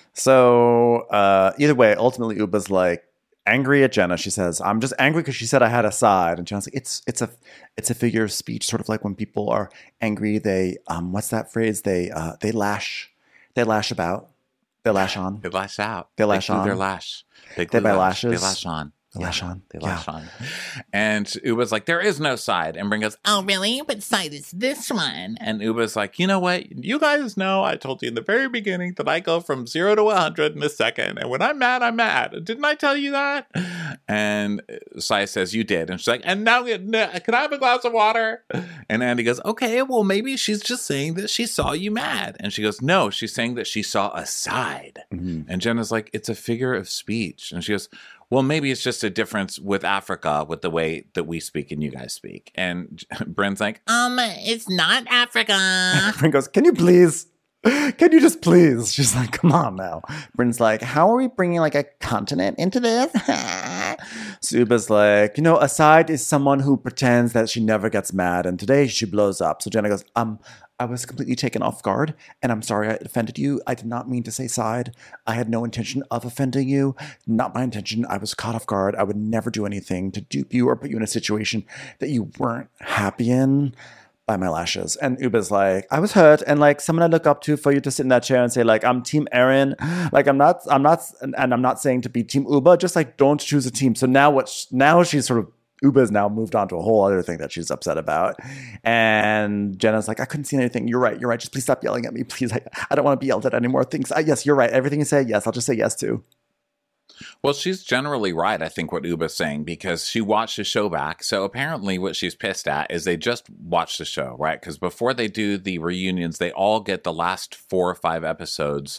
So uh, either way, ultimately Uba's like angry at Jenna. She says, "I'm just angry because she said I had a side." And Jenna's like, "It's it's a it's a figure of speech, sort of like when people are angry. They um, what's that phrase? They uh, they lash, they lash about, they lash on, They lash out. They lash glue on. Their lash. They, They glue buy lash. lashes. They lash on. They lash on. They Yeah. lash on. And Uba's like, there is no side. And Bryn goes, Oh, really? What side is this one? and Uba's like, you know what? You guys know I told you in the very beginning that I go from zero to one hundred in a second. And when I'm mad, I'm mad. Didn't I tell you that? And Sai says, you did. And she's like, and now can I have a glass of water? And Andy goes, okay, well, maybe she's just saying that she saw you mad. And she goes, no, she's saying that she saw a side. Mm-hmm. And Jenna's like, it's a figure of speech. And she goes, well, maybe it's just a difference with Africa, with the way that we speak and you guys speak. And Bryn's like, Um, it's not Africa. Bryn goes, "Can you please? Can you just please?" She's like, "Come on now." Bryn's like, "How are we bringing like a continent into this?" Suba's like, "You know, Aside is someone who pretends that she never gets mad, and today she blows up." So Jenna goes, "Um, I was completely taken off guard, and I'm sorry I offended you. I did not mean to say side. I had no intention of offending you. Not my intention. I was caught off guard. I would never do anything to dupe you or put you in a situation that you weren't happy in." By my lashes. And Uba's like, I was hurt, and like someone I look up to for you to sit in that chair and say, like, I'm Team Aaron. Like, I'm not, I'm not, and, and I'm not saying to be Team Uba, just like don't choose a team. So now what, sh- now she's sort of, Uba's now moved on to a whole other thing that she's upset about. And Jenna's like, I couldn't see anything. You're right. You're right. Just please stop yelling at me. Please. I, I don't want to be yelled at anymore. Things. I, yes, you're right. Everything you say, yes, I'll just say yes to. well, she's generally right, I think, what Uba's saying, because she watched the show back. So apparently what she's pissed at is they just watched the show, right? Because before they do the reunions, they all get the last four or five episodes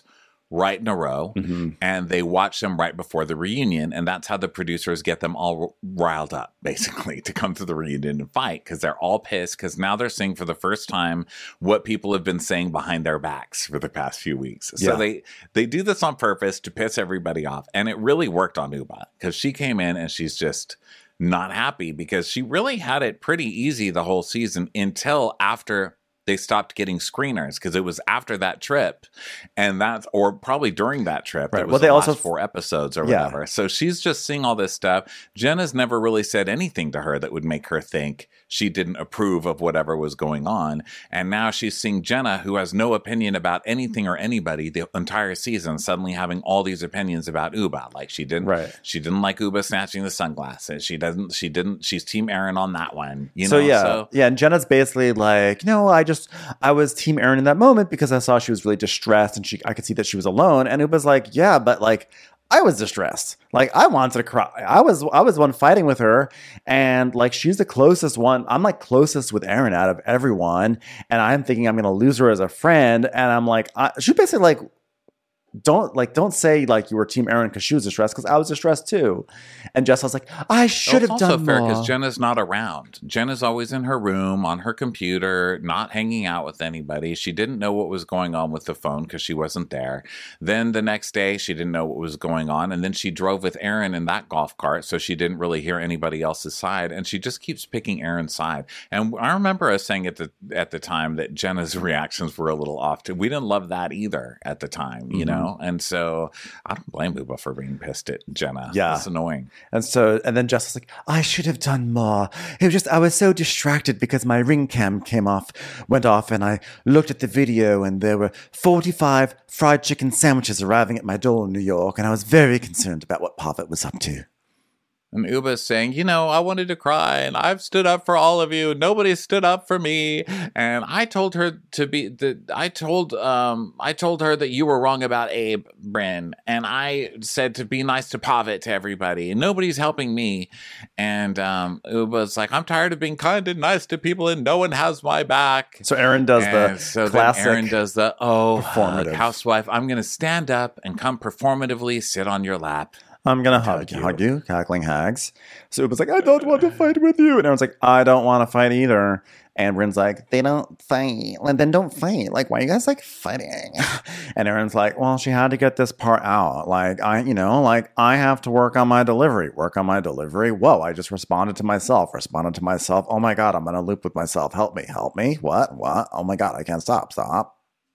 right in a row, Mm-hmm. and they watch them right before the reunion, and that's how the producers get them all riled up, basically, to come to the reunion and fight, because they're all pissed, because now they're seeing for the first time what people have been saying behind their backs for the past few weeks. So Yeah. they they do this on purpose to piss everybody off, and it really worked on Uba, because she came in and she's just not happy, because she really had it pretty easy the whole season until after they stopped getting screeners, because it was after that trip, and that's or probably during that trip. Right. It was Well, they the also- last four episodes or Yeah. whatever. So she's just seeing all this stuff. Jenna's never really said anything to her that would make her think she didn't approve of whatever was going on. And now she's seeing Jenna, who has no opinion about anything or anybody the entire season, suddenly having all these opinions about Uba. Like she didn't, Right. she didn't like Uba snatching the sunglasses. She doesn't. She didn't. She's Team Aaron on that one. You so know. yeah, So yeah, and Jenna's basically like, no, I just I was Team Erin in that moment because I saw she was really distressed and she I could see that she was alone. And it was like, yeah, but like I was distressed. Like I wanted to cry. I was I was the one fighting with her, and like she's the closest one. I'm like closest with Erin out of everyone, and I'm thinking I'm gonna lose her as a friend. And I'm like, I, she basically like. Don't like don't say like you were Team Erin because she was distressed, because I was distressed too. And Jess was like, I should have It's also done fair more. because Jenna's not around. Jenna's always in her room on her computer, not hanging out with anybody. She didn't know what was going on with the phone because she wasn't there. Then the next day, she didn't know what was going on, and then she drove with Aaron in that golf cart, so she didn't really hear anybody else's side. And she just keeps picking Aaron's side. And I remember us saying at the at the time that Jenna's reactions were a little off too. We didn't love that either at the time, you Mhm. know. And so I don't blame Uba for being pissed at Jenna. Yeah. It's annoying. And so, and then Jess was like, I should have done more. It was just, I was so distracted because my ring cam came off, went off, and I looked at the video, and there were forty-five fried chicken sandwiches arriving at my door in New York, and I was very concerned about what Parvati was up to. And Uba's saying, you know, I wanted to cry, and I've stood up for all of you. Nobody stood up for me, and I told her to be. That I told, um, I told her that you were wrong about Abe, Bryn, and I said to be nice to Pavitt to everybody, and nobody's helping me. And um, Uba's like, I'm tired of being kind and nice to people, and no one has my back. So Erin does And the so classic. then Aaron does the oh performative. uh, housewife. I'm going to stand up and come performatively sit on your lap. I'm gonna hug you, hug you, cackling hags. So it was like, I don't want to fight with you. And Aaron's like, I don't want to fight either. And Bryn's like, they don't fight. Well, then don't fight. Like, why are you guys like fighting? And Aaron's like, well, she had to get this part out. Like, I, you know, like I have to work on my delivery, work on my delivery. Whoa, I just responded to myself, responded to myself. Oh my God, I'm in a loop with myself. Help me, help me. What, what? Oh my God, I can't stop, stop.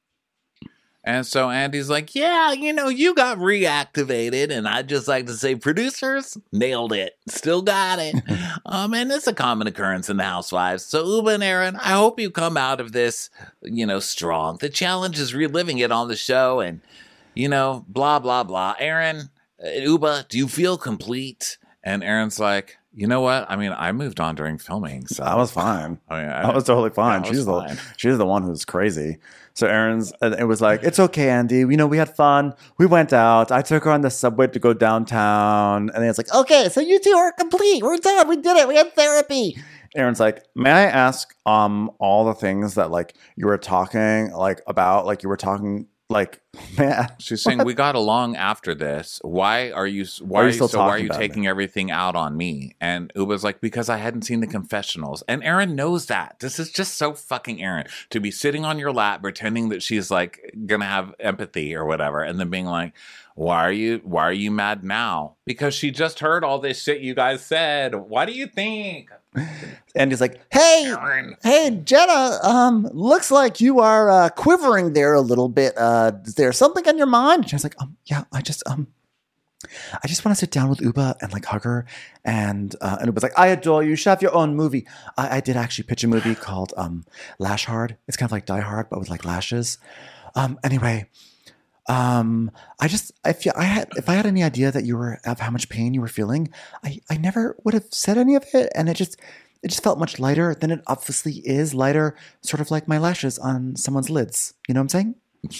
And so Andy's like, yeah, you know, you got reactivated. And I'd just like to say, producers, nailed it. Still got it. um, and it's a common occurrence in the Housewives. So Uba and Aaron, I hope you come out of this, you know, strong. The challenge is reliving it on the show and, you know, blah, blah, blah. Aaron, uh, Uba, do you feel complete? And Aaron's like, you know what? I mean, I moved on during filming. So I was fine. I, mean, I was totally fine. I was she's fine. the she's the one who's crazy. So Aaron's, and it was like, it's okay, Andy. You know, we had fun. We went out. I took her on the subway to go downtown, and then it's like, okay, so you two are complete. We're done. We did it. We had therapy. Aaron's like, may I ask, um, all the things that like you were talking like about, like you were talking. Like, man, She's saying we got along after this. Why are you? Why Why are are you you? still So why are talking you about me? taking everything out on me? And Uba's like, because I hadn't seen the confessionals. And Aaron knows that. This is just so fucking Aaron to be sitting on your lap pretending that she's like gonna have empathy or whatever, and then being like, why are you? Why are you mad now? Because she just heard all this shit you guys said. Why do you think? Andy's like, hey, Aaron. hey, Jenna, um, looks like you are uh, quivering there a little bit. Uh, is there something on your mind? And she was like, um, yeah, I just, um, I just want to sit down with Uba and like hug her. And uh, and Uba's like, I adore you. You should have your own movie. I, I did actually pitch a movie called um, Lash Hard. It's kind of like Die Hard, but with like lashes. Um, anyway, um, I just, I feel I had, if I had any idea that you were of how much pain you were feeling, I, I never would have said any of it. And it just, it just felt much lighter than it obviously is. Lighter, sort of like my lashes on someone's lids. You know what I'm saying?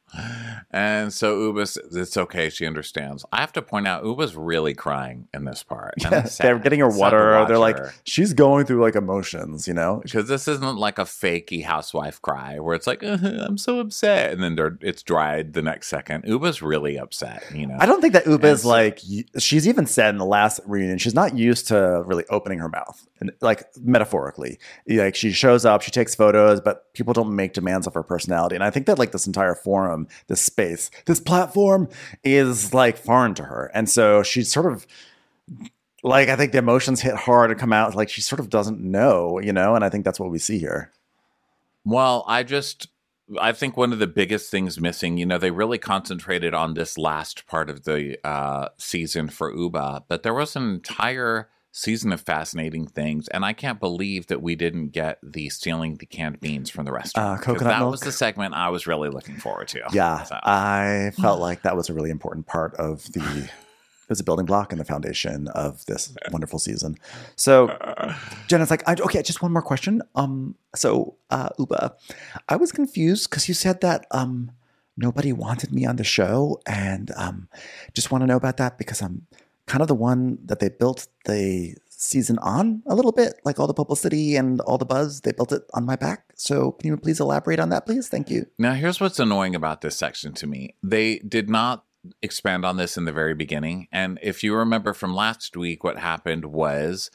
And so Uba, s- it's okay. She understands. I have to point out, Uba's really crying in this part. And Yeah, it's sad. they're getting her It's sad to water. watch They're like, her. she's going through like emotions, you know? Because this isn't like a fakey housewife cry where it's like, uh, I'm so upset. And then they're, it's dried the next second. Uba's really upset, you know? I don't think that Uba And is so- like, y- she's even said in the last reunion, she's not used to really opening her mouth, and like metaphorically. Like she shows up, she takes photos, but people don't make demands of her personality. And I think that like this entire forum, this space, this platform is like foreign to her. And so she's sort of like, I think the emotions hit hard and come out like she sort of doesn't know, you know? And I think that's what we see here. Well, I just, I think one of the biggest things missing, you know, they really concentrated on this last part of the uh, season for Uba, but there was an entire season of fascinating things, and I can't believe that we didn't get the stealing the canned beans from the restaurant. Uh, 'Cause coconut that milk? was the segment I was really looking forward to. Yeah, So- I felt like that was a really important part of the. It was a building block in the foundation of this wonderful season. So Jenna's like, I, okay, just one more question. Um, so uh, Uba, I was confused because you said that um nobody wanted me on the show, and um, just want to know about that because I'm kind of the one that they built the season on a little bit, like all the publicity and all the buzz. They built it on my back. So can you please elaborate on that, please? Thank you. Now, here's what's annoying about this section to me. They did not expand on this in the very beginning. And if you remember from last week, what happened was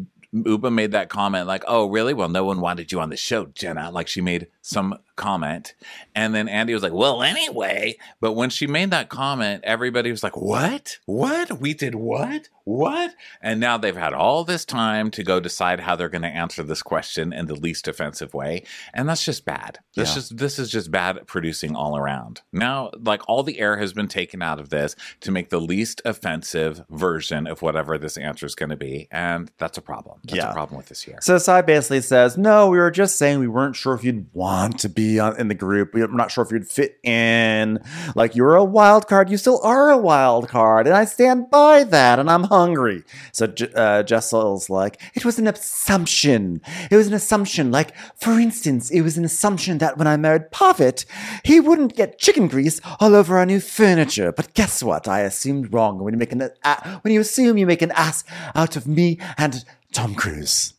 Uba made that comment like, oh, really? Well, no one wanted you on the show, Jenna. Like she made some comment. And then Andy was like, well, anyway. But when she made that comment, everybody was like, what? What? We did what? What? And now they've had all this time to go decide how they're going to answer this question in the least offensive way. And that's just bad. This Yeah. just this is just bad producing all around. Now, like all the air has been taken out of this to make the least offensive version of whatever this answer is going to be. And that's a problem. That's Yeah. a problem with this year. So Sai basically says, no, we were just saying we weren't sure if you'd want to be on, in the group. We're not sure if you'd fit in. Like, you're a wild card. You still are a wild card. And I stand by that. And I'm hungry. So uh, Jessel's like, it was an assumption. It was an assumption. Like, for instance, it was an assumption that when I married Pavitt, he wouldn't get chicken grease all over our new furniture. But guess what? I assumed wrong. When you make an uh, when you assume, you make an ass out of me and Tom Cruise.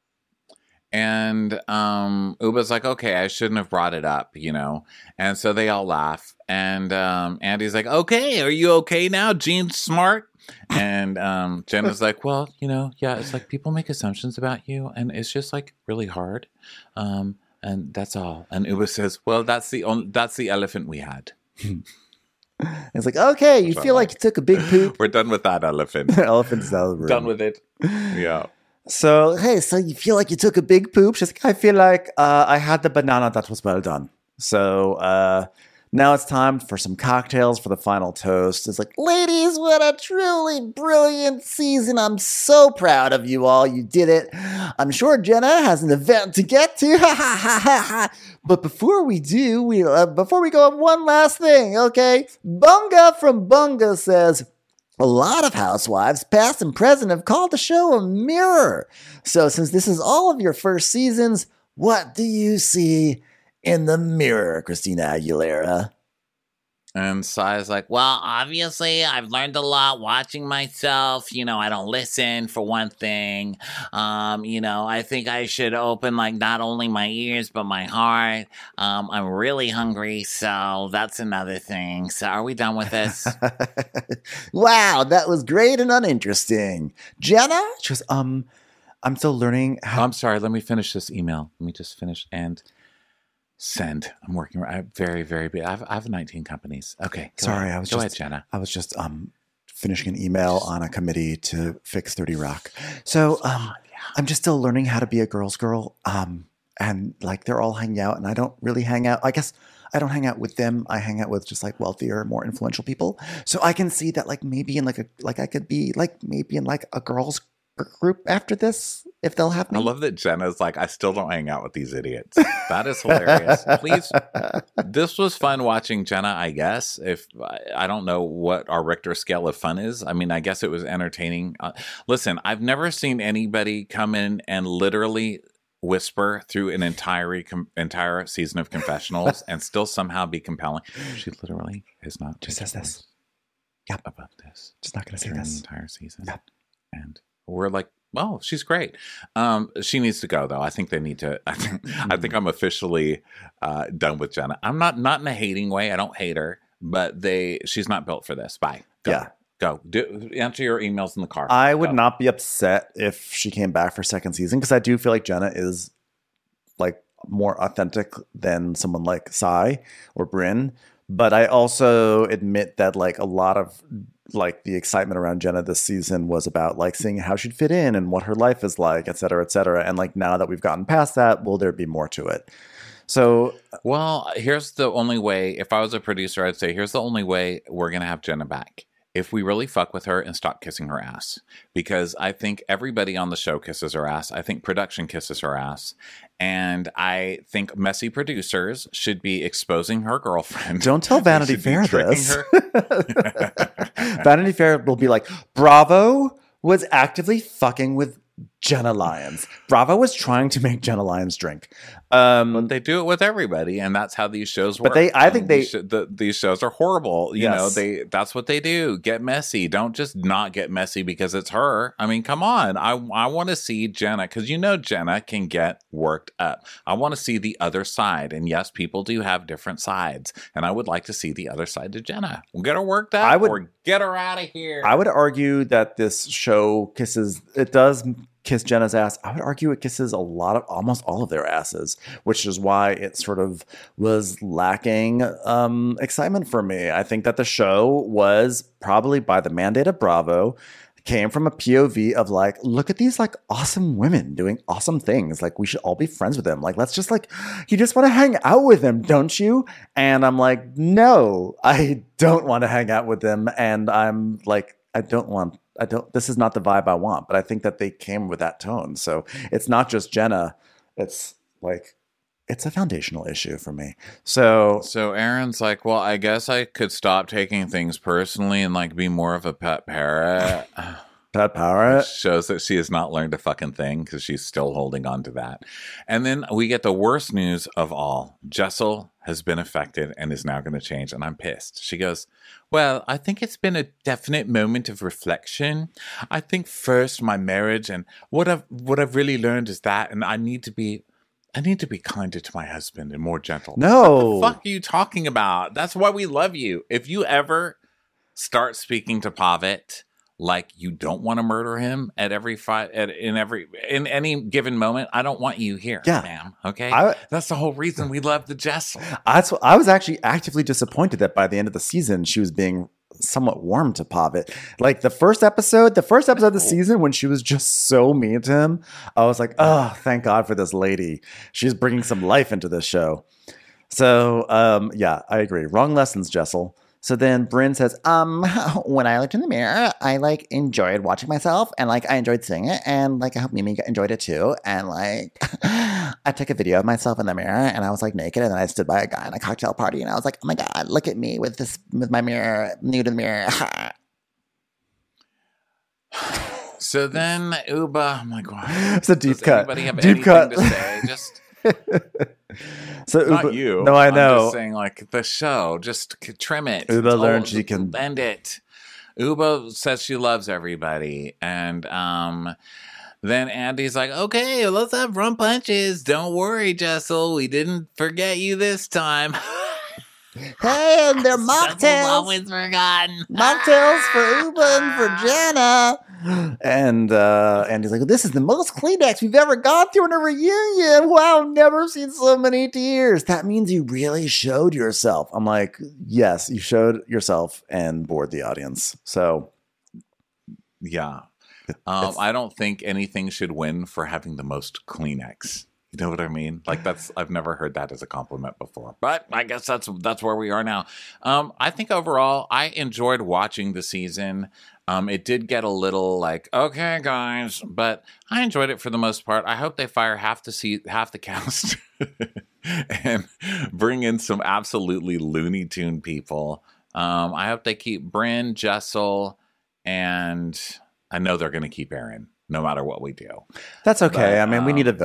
And um, Uba's like, okay, I shouldn't have brought it up, you know? And so they all laugh. And um, Andy's like, okay, are you okay now? Gene's smart. And um, Jenna's like, well, you know, yeah, it's like people make assumptions about you. And it's just like really hard. Um, and that's all. And Uba says, well, that's the only, that's the elephant we had. It's like, okay, you That's feel what I like you took a big poop. We're done with that elephant. Elephant's out of the room. Done with it. Yeah. So, hey, so you feel like you took a big poop? She's like, I feel like uh, I had the banana that was well done. So uh, now it's time for some cocktails for the final toast. It's like, ladies, what a truly brilliant season. I'm so proud of you all. You did it. I'm sure Jenna has an event to get to. But before we do, we uh, before we go on, one last thing, okay? Bunga from Bunga says, a lot of housewives, past and present, have called the show a mirror. So since this is all of your first seasons, what do you see in the mirror, Christina Aguilera? And Sai's like, Well, obviously, I've learned a lot watching myself. You know, I don't listen, for one thing. Um, you know, I think I should open, like, not only my ears, but my heart. Um, I'm really hungry, so that's another thing. So are we done with this? Wow, that was great and uninteresting. Jenna? She goes, um, I'm still learning how... I'm sorry, let me finish this email. Let me just finish and send. I'm working. I'm very, very big. I have, I have nineteen companies. Okay. Go Sorry, ahead. I was go just ahead, Jenna. I was just um finishing an email on a committee to fix thirty Rock. So um I'm just still learning how to be a girl's girl. Um and like they're all hanging out and I don't really hang out. I guess I don't hang out with them. I hang out with just like wealthier, more influential people. So I can see that like maybe in like a like I could be like maybe in like a girl's group after this if they'll have me. I love that Jenna's like, I still don't hang out with these idiots. That is hilarious. Please, this was fun watching Jenna, I guess. If I don't know what our Richter scale of fun is. I mean, I guess it was entertaining. Uh, listen, I've never seen anybody come in and literally whisper through an entire com- entire season of confessionals and still somehow be compelling. She literally is not Just says this. Yep. About this. Just not going to say During the this. entire season. Yep. And we're like, well, she's great. Um, she needs to go though. I think they need to. I think, I think I'm officially uh, done with Jenna. I'm not not in a hating way. I don't hate her, but they she's not built for this. Bye. Go. Yeah. Go. Do, answer your emails in the car. I would Go. not be upset if she came back for second season because I do feel like Jenna is like more authentic than someone like Sai or Brynn. But I also admit that like a lot of like the excitement around Jenna this season was about like seeing how she'd fit in and what her life is like, et cetera, et cetera. And like now that we've gotten past that, will there be more to it? So, well, here's the only way. If I was a producer, I'd say here's the only way we're gonna have Jenna back. If we really fuck with her and stop kissing her ass. Because I think everybody on the show kisses her ass. I think production kisses her ass. And I think messy producers should be exposing her girlfriend. don't tell They Vanity should be Fair tricking this. her. Vanity Fair will be like, Bravo was actively fucking with Jenna Lyons. Bravo was trying to make Jenna Lyons drink. Um, But they do it with everybody, and that's how these shows work. But they- I And think they- these, sh- the, these shows are horrible. You Yes. know, they that's what they do. Get messy. Don't just not get messy because it's her. I mean, come on. I I want to see Jenna because you know Jenna can get worked up. I want to see the other side, and yes, people do have different sides, and I would like to see the other side to Jenna. We'll get her worked up, I would- or get her out of here. I would argue that this show kisses, it does kiss Jenna's ass. I would argue it kisses a lot of, almost all of their asses, which is why it sort of was lacking um, excitement for me. I think that the show was probably by the mandate of Bravo, came from a P O V of like, look at these like awesome women doing awesome things. Like we should all be friends with them. Like, let's just like, you just want to hang out with them, don't you? And I'm like, no, I don't want to hang out with them. And I'm like, I don't want, I don't, this is not the vibe I want, but I think that they came with that tone. So it's not just Jenna. It's like, it's a foundational issue for me. So, So Aaron's like, well, I guess I could stop taking things personally and like be more of a pet parrot. Pat Power. Shows that she has not learned a fucking thing because she's still holding on to that. And then we get the worst news of all. Jessel has been affected and is now going to change. And I'm pissed. She goes, well, I think it's been a definite moment of reflection. I think first my marriage and what I've, what I've really learned is that, and I need to be, I need to be kinder to my husband and more gentle. No. What the fuck are you talking about? That's why we love you. If you ever start speaking to Pavit like you don't want to murder him at every fight, at in every in any given moment, I don't want you here, Yeah. ma'am. Okay, I- that's the whole reason we love the Jessel. That's what, I was actually actively disappointed that by the end of the season, she was being somewhat warm to Pavit. Like the first episode, the first episode of the season when she was just so mean to him, I was like, oh, thank God for this lady. She's bringing some life into this show. So, um, yeah, I agree. Wrong lessons, Jessel. So then Brynn says, um, when I looked in the mirror, I like enjoyed watching myself and like I enjoyed seeing it and like I hope Mimi enjoyed it too. And like I took a video of myself in the mirror and I was like naked and then I stood by a guy in a cocktail party and I was like, oh my God, look at me with this, with my mirror, nude in the mirror. So then Uba, I'm like, wow. It's a deep Does cut. anybody have Deep anything cut. to say? Just So not Uba- you. No, I I'm know. just saying, like the show, just c- trim it. Uba Oh, learned she can- end it. Uba says she loves everybody, and um, then Andy's like, "Okay, let's have rum punches. Don't worry, Jessel, we didn't forget you this time." Hey, and they're Jessel's mocktails. always forgotten. Mocktails for Uba and for Jenna. And uh, Andy's like, this is the most Kleenex we've ever gone through in a reunion. Wow, never seen so many tears. That means you really showed yourself. I'm like, yes, you showed yourself and bored the audience. So, Yeah. Um, I don't think anything should win for having the most Kleenex. You know what I mean? Like that's I've never heard that as a compliment before. But I guess that's that's where we are now. Um, I think overall I enjoyed watching the season. Um, it did get a little like, okay, guys, but I enjoyed it for the most part. I hope they fire half the seat, half the cast, and bring in some absolutely Looney Tune people. Um, I hope they keep Brynn, Jessel, and I know they're going to keep Aaron, no matter what we do. that's okay. But, I mean, we um, need a villain.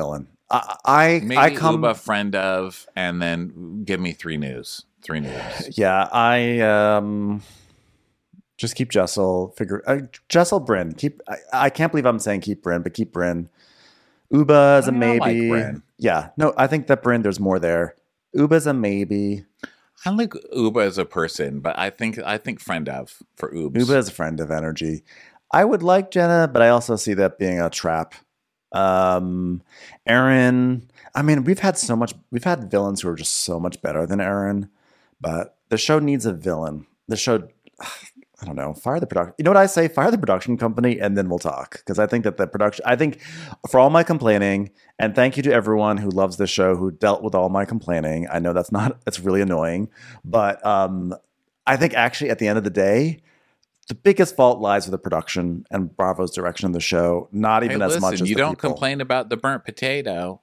I I, Maybe I come. Uba, friend of, and then give me three news. Three news. Yeah, I um, just keep Jessel. Figure uh, Jessel, Bryn. Keep. I, I can't believe I'm saying keep Bryn, but keep Bryn. Uba is a I mean, I like maybe. Bryn. Yeah, no, I think that Bryn. There's more there. Uba's a maybe. I like Uba as a person, but I think I think friend of for Ubs. Uba is a friend of energy. I would like Jenna, but I also see that being a trap. Um, Aaron. I mean, we've had so much. We've had villains who are just so much better than Aaron, but the show needs a villain. The show. I don't know. Fire the production. You know what I say? Fire the production company, and then we'll talk. Because I think that the production. I think for all my complaining, and thank you to everyone who loves the show who dealt with all my complaining. I know that's not. It's really annoying, but um, I think actually at the end of the day, the biggest fault lies with the production and Bravo's direction of the show. Not even hey, as listen, much as you the don't people. complain about the burnt potato.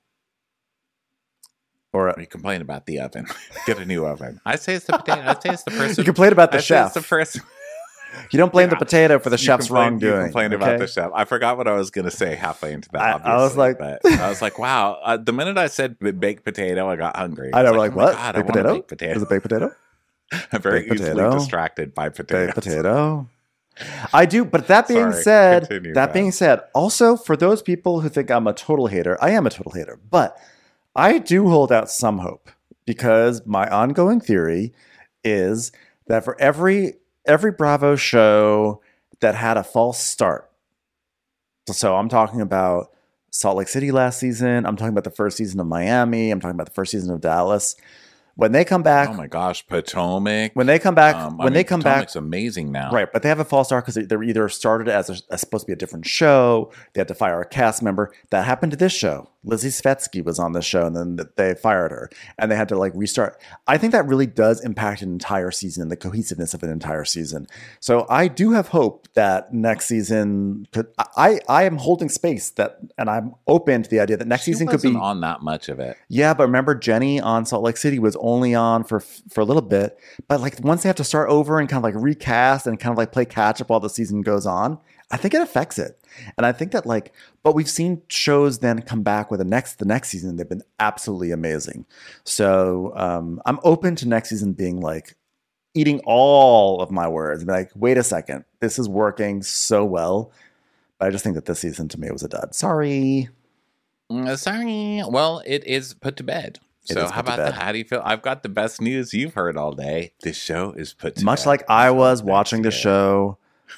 Or Or you complain about the oven. Get a new oven. I say it's the potato. I say it's the person. you complain about the I say chef. It's the person. You don't blame Yeah. the potato for the You chef's complain- wrongdoing. You complain okay? about the chef. I forgot what I was going to say halfway into that. I- I Obviously, was like- but I was like, wow. Uh, the minute I said b- baked potato, I got hungry. I know. was We're like, oh my what? God, I baked want a potato? baked potato. Is it baked potato? I'm very baked easily potato? distracted by potatoes. Baked potato. I do, but that being Sorry, said, continue, that Ben. being said, also for those people who think I'm a total hater, I am a total hater, but I do hold out some hope because my ongoing theory is that for every every Bravo show that had a false start, so I'm talking about Salt Lake City last season, I'm talking about the first season of Miami, I'm talking about the first season of Dallas. When they come back, Oh my gosh, Potomac. when they come back, Um, I when mean, they come back, Potomac's amazing now. right, but they have a false start because they're either started as, a, as supposed to be a different show. They had to fire a cast member. That happened to this show. Lizzie Svetsky was on the show, and then they fired her, and they had to like restart. I think that really does impact an entire season and the cohesiveness of an entire season. So I do have hope that next season could. I I am holding space that, and I'm open to the idea that next She season could wasn't be on that much of it. yeah, but remember Jenny on Salt Lake City was only on for for a little bit. But like once they have to start over and kind of like recast and kind of like play catch up while the season goes on, I think it affects it. And I think that like, but we've seen shows then come back with the next the next season. They've been absolutely amazing. So um, I'm open to next season being like eating all of my words and be like, wait a second, this is working so well. But I just think that this season to me was a dud. Sorry. Mm, Sorry. Well, it is put to bed. It So is how put to about bed. that? How do you feel? I've got the best news you've heard all day. This show is put to Much bed. like I was That's watching the it. show.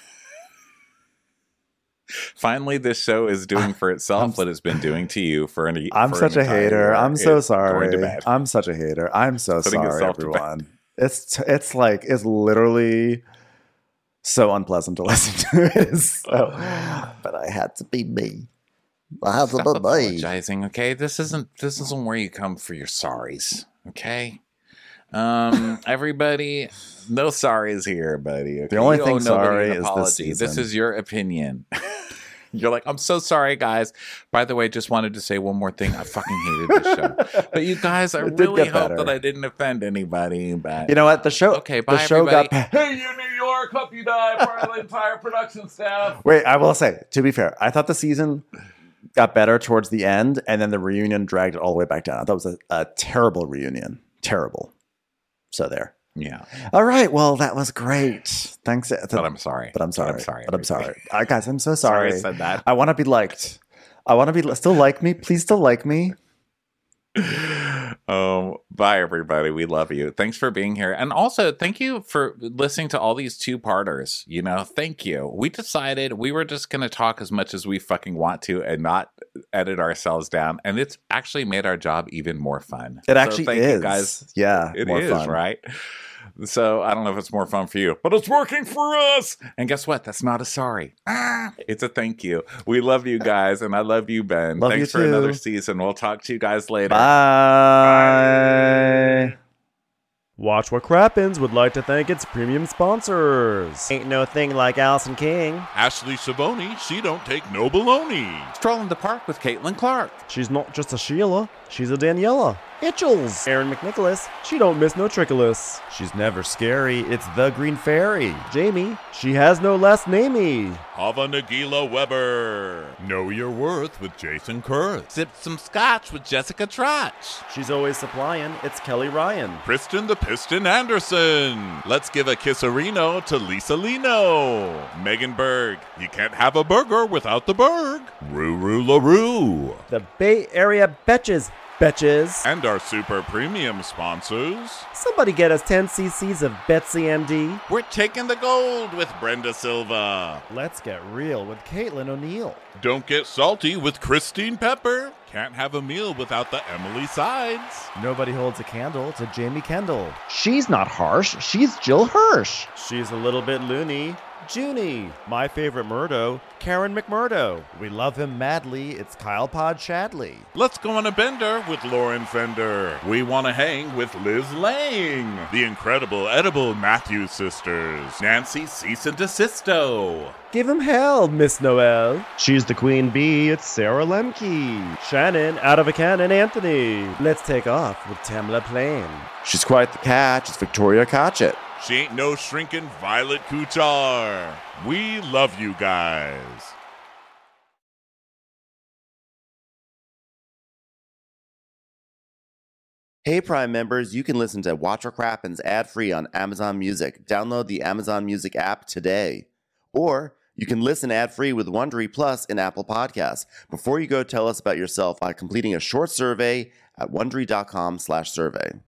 Finally, this show is doing for itself what it's been doing to you for an. I'm for such an a entire hater. year. I'm so It's sorry. Going to bed. I'm such a hater. I'm so Putting sorry, itself to bed. everyone. It's t- it's like it's literally so unpleasant to listen to. It is so, but I had to be me. I had to Stop be me. apologizing, okay? This isn't this isn't where you come for your sorries, okay? Um, everybody, no sorries here, buddy. Okay? The only You thing owe nobody sorry an is this apology. This season. is your opinion. You're like, I'm so sorry, guys. By the way, just wanted to say one more thing. I fucking hated this show. But you guys, I It did really get hope better. that I didn't offend anybody. But You know what? The show. Okay, bye, the show everybody. got. Hey, you New York, hope you die. Part of the entire production staff. Wait, I will say, to be fair, I thought the season got better towards the end, and then the reunion dragged it all the way back down. I thought it was a, a terrible reunion. Terrible. So there. Yeah, All right. Well, that was great. Thanks. but I'm sorry. But I'm sorry. But I'm sorry. But I'm everybody. sorry. Uh, guys, I'm so Sorry sorry. I said that. I want to be liked. I want to be still like me. Please still like me. Um, bye everybody. We love you. Thanks for being here. And also thank you for listening to all these two-parters. You know, thank you. We decided we were just gonna talk as much as we fucking want to and not edit ourselves down. And it's actually made our job even more fun. It So actually thank is. you guys. Yeah. It more is, fun. right? So I don't know if it's more fun for you, but it's working for us. And guess what? That's not a sorry. Ah, it's a thank you. We love you guys, and I love you, Ben. Love Thanks you for too. another season. We'll talk to you guys later. Bye. Watch What Crappens would like to thank its premium sponsors. Ain't no thing like Allison King. Ashley Savoni, she don't take no baloney. Stroll in the park with Caitlin Clark. She's not just a Sheila, she's a Daniela. Itchels. Aaron McNicholas, she don't miss no trickolas. She's never scary. It's the Green Fairy. Jamie, she has no last namey. Hava Nagila Weber. Know your worth with Jason Kurth. Sip some scotch with Jessica Trotch. She's always supplying. It's Kelly Ryan. Kristen the Piston Anderson. Let's give a kisserino to Lisa Lino. Megan Berg. You can't have a burger without the Berg. Ruru LaRue. The Bay Area Betches. Betches. And our super premium sponsors. Somebody get us ten cc's of Betsy M D. We're taking the gold with Brenda Silva. Let's get real with Caitlin O'Neill. Don't get salty with Christine Pepper. Can't have a meal without the Emily Sides. Nobody holds a candle to Jamie Kendall. She's not harsh. She's Jill Hirsch. She's a little bit loony. Junie. My favorite Murdo, Karen McMurdo. We love him madly. It's Kyle Pod Shadley. Let's go on a bender with Lauren Fender. We want to hang with Liz Lang. The incredible edible Matthews sisters. Nancy Cease and Desisto. Give him hell, Miss Noel. She's the queen bee. It's Sarah Lemke. Shannon, out of a cannon, Anthony. Let's take off with Tamla Plain. She's quite the catch. It's Victoria Cotchett. She ain't no shrinking Violet Kuchar. We love you guys. Hey Prime members, you can listen to Watch What Crappens ad-free on Amazon Music. Download the Amazon Music app today. Or you can listen ad-free with Wondery Plus in Apple Podcasts. Before you go, tell us about yourself by completing a short survey at wondery dot com slash survey.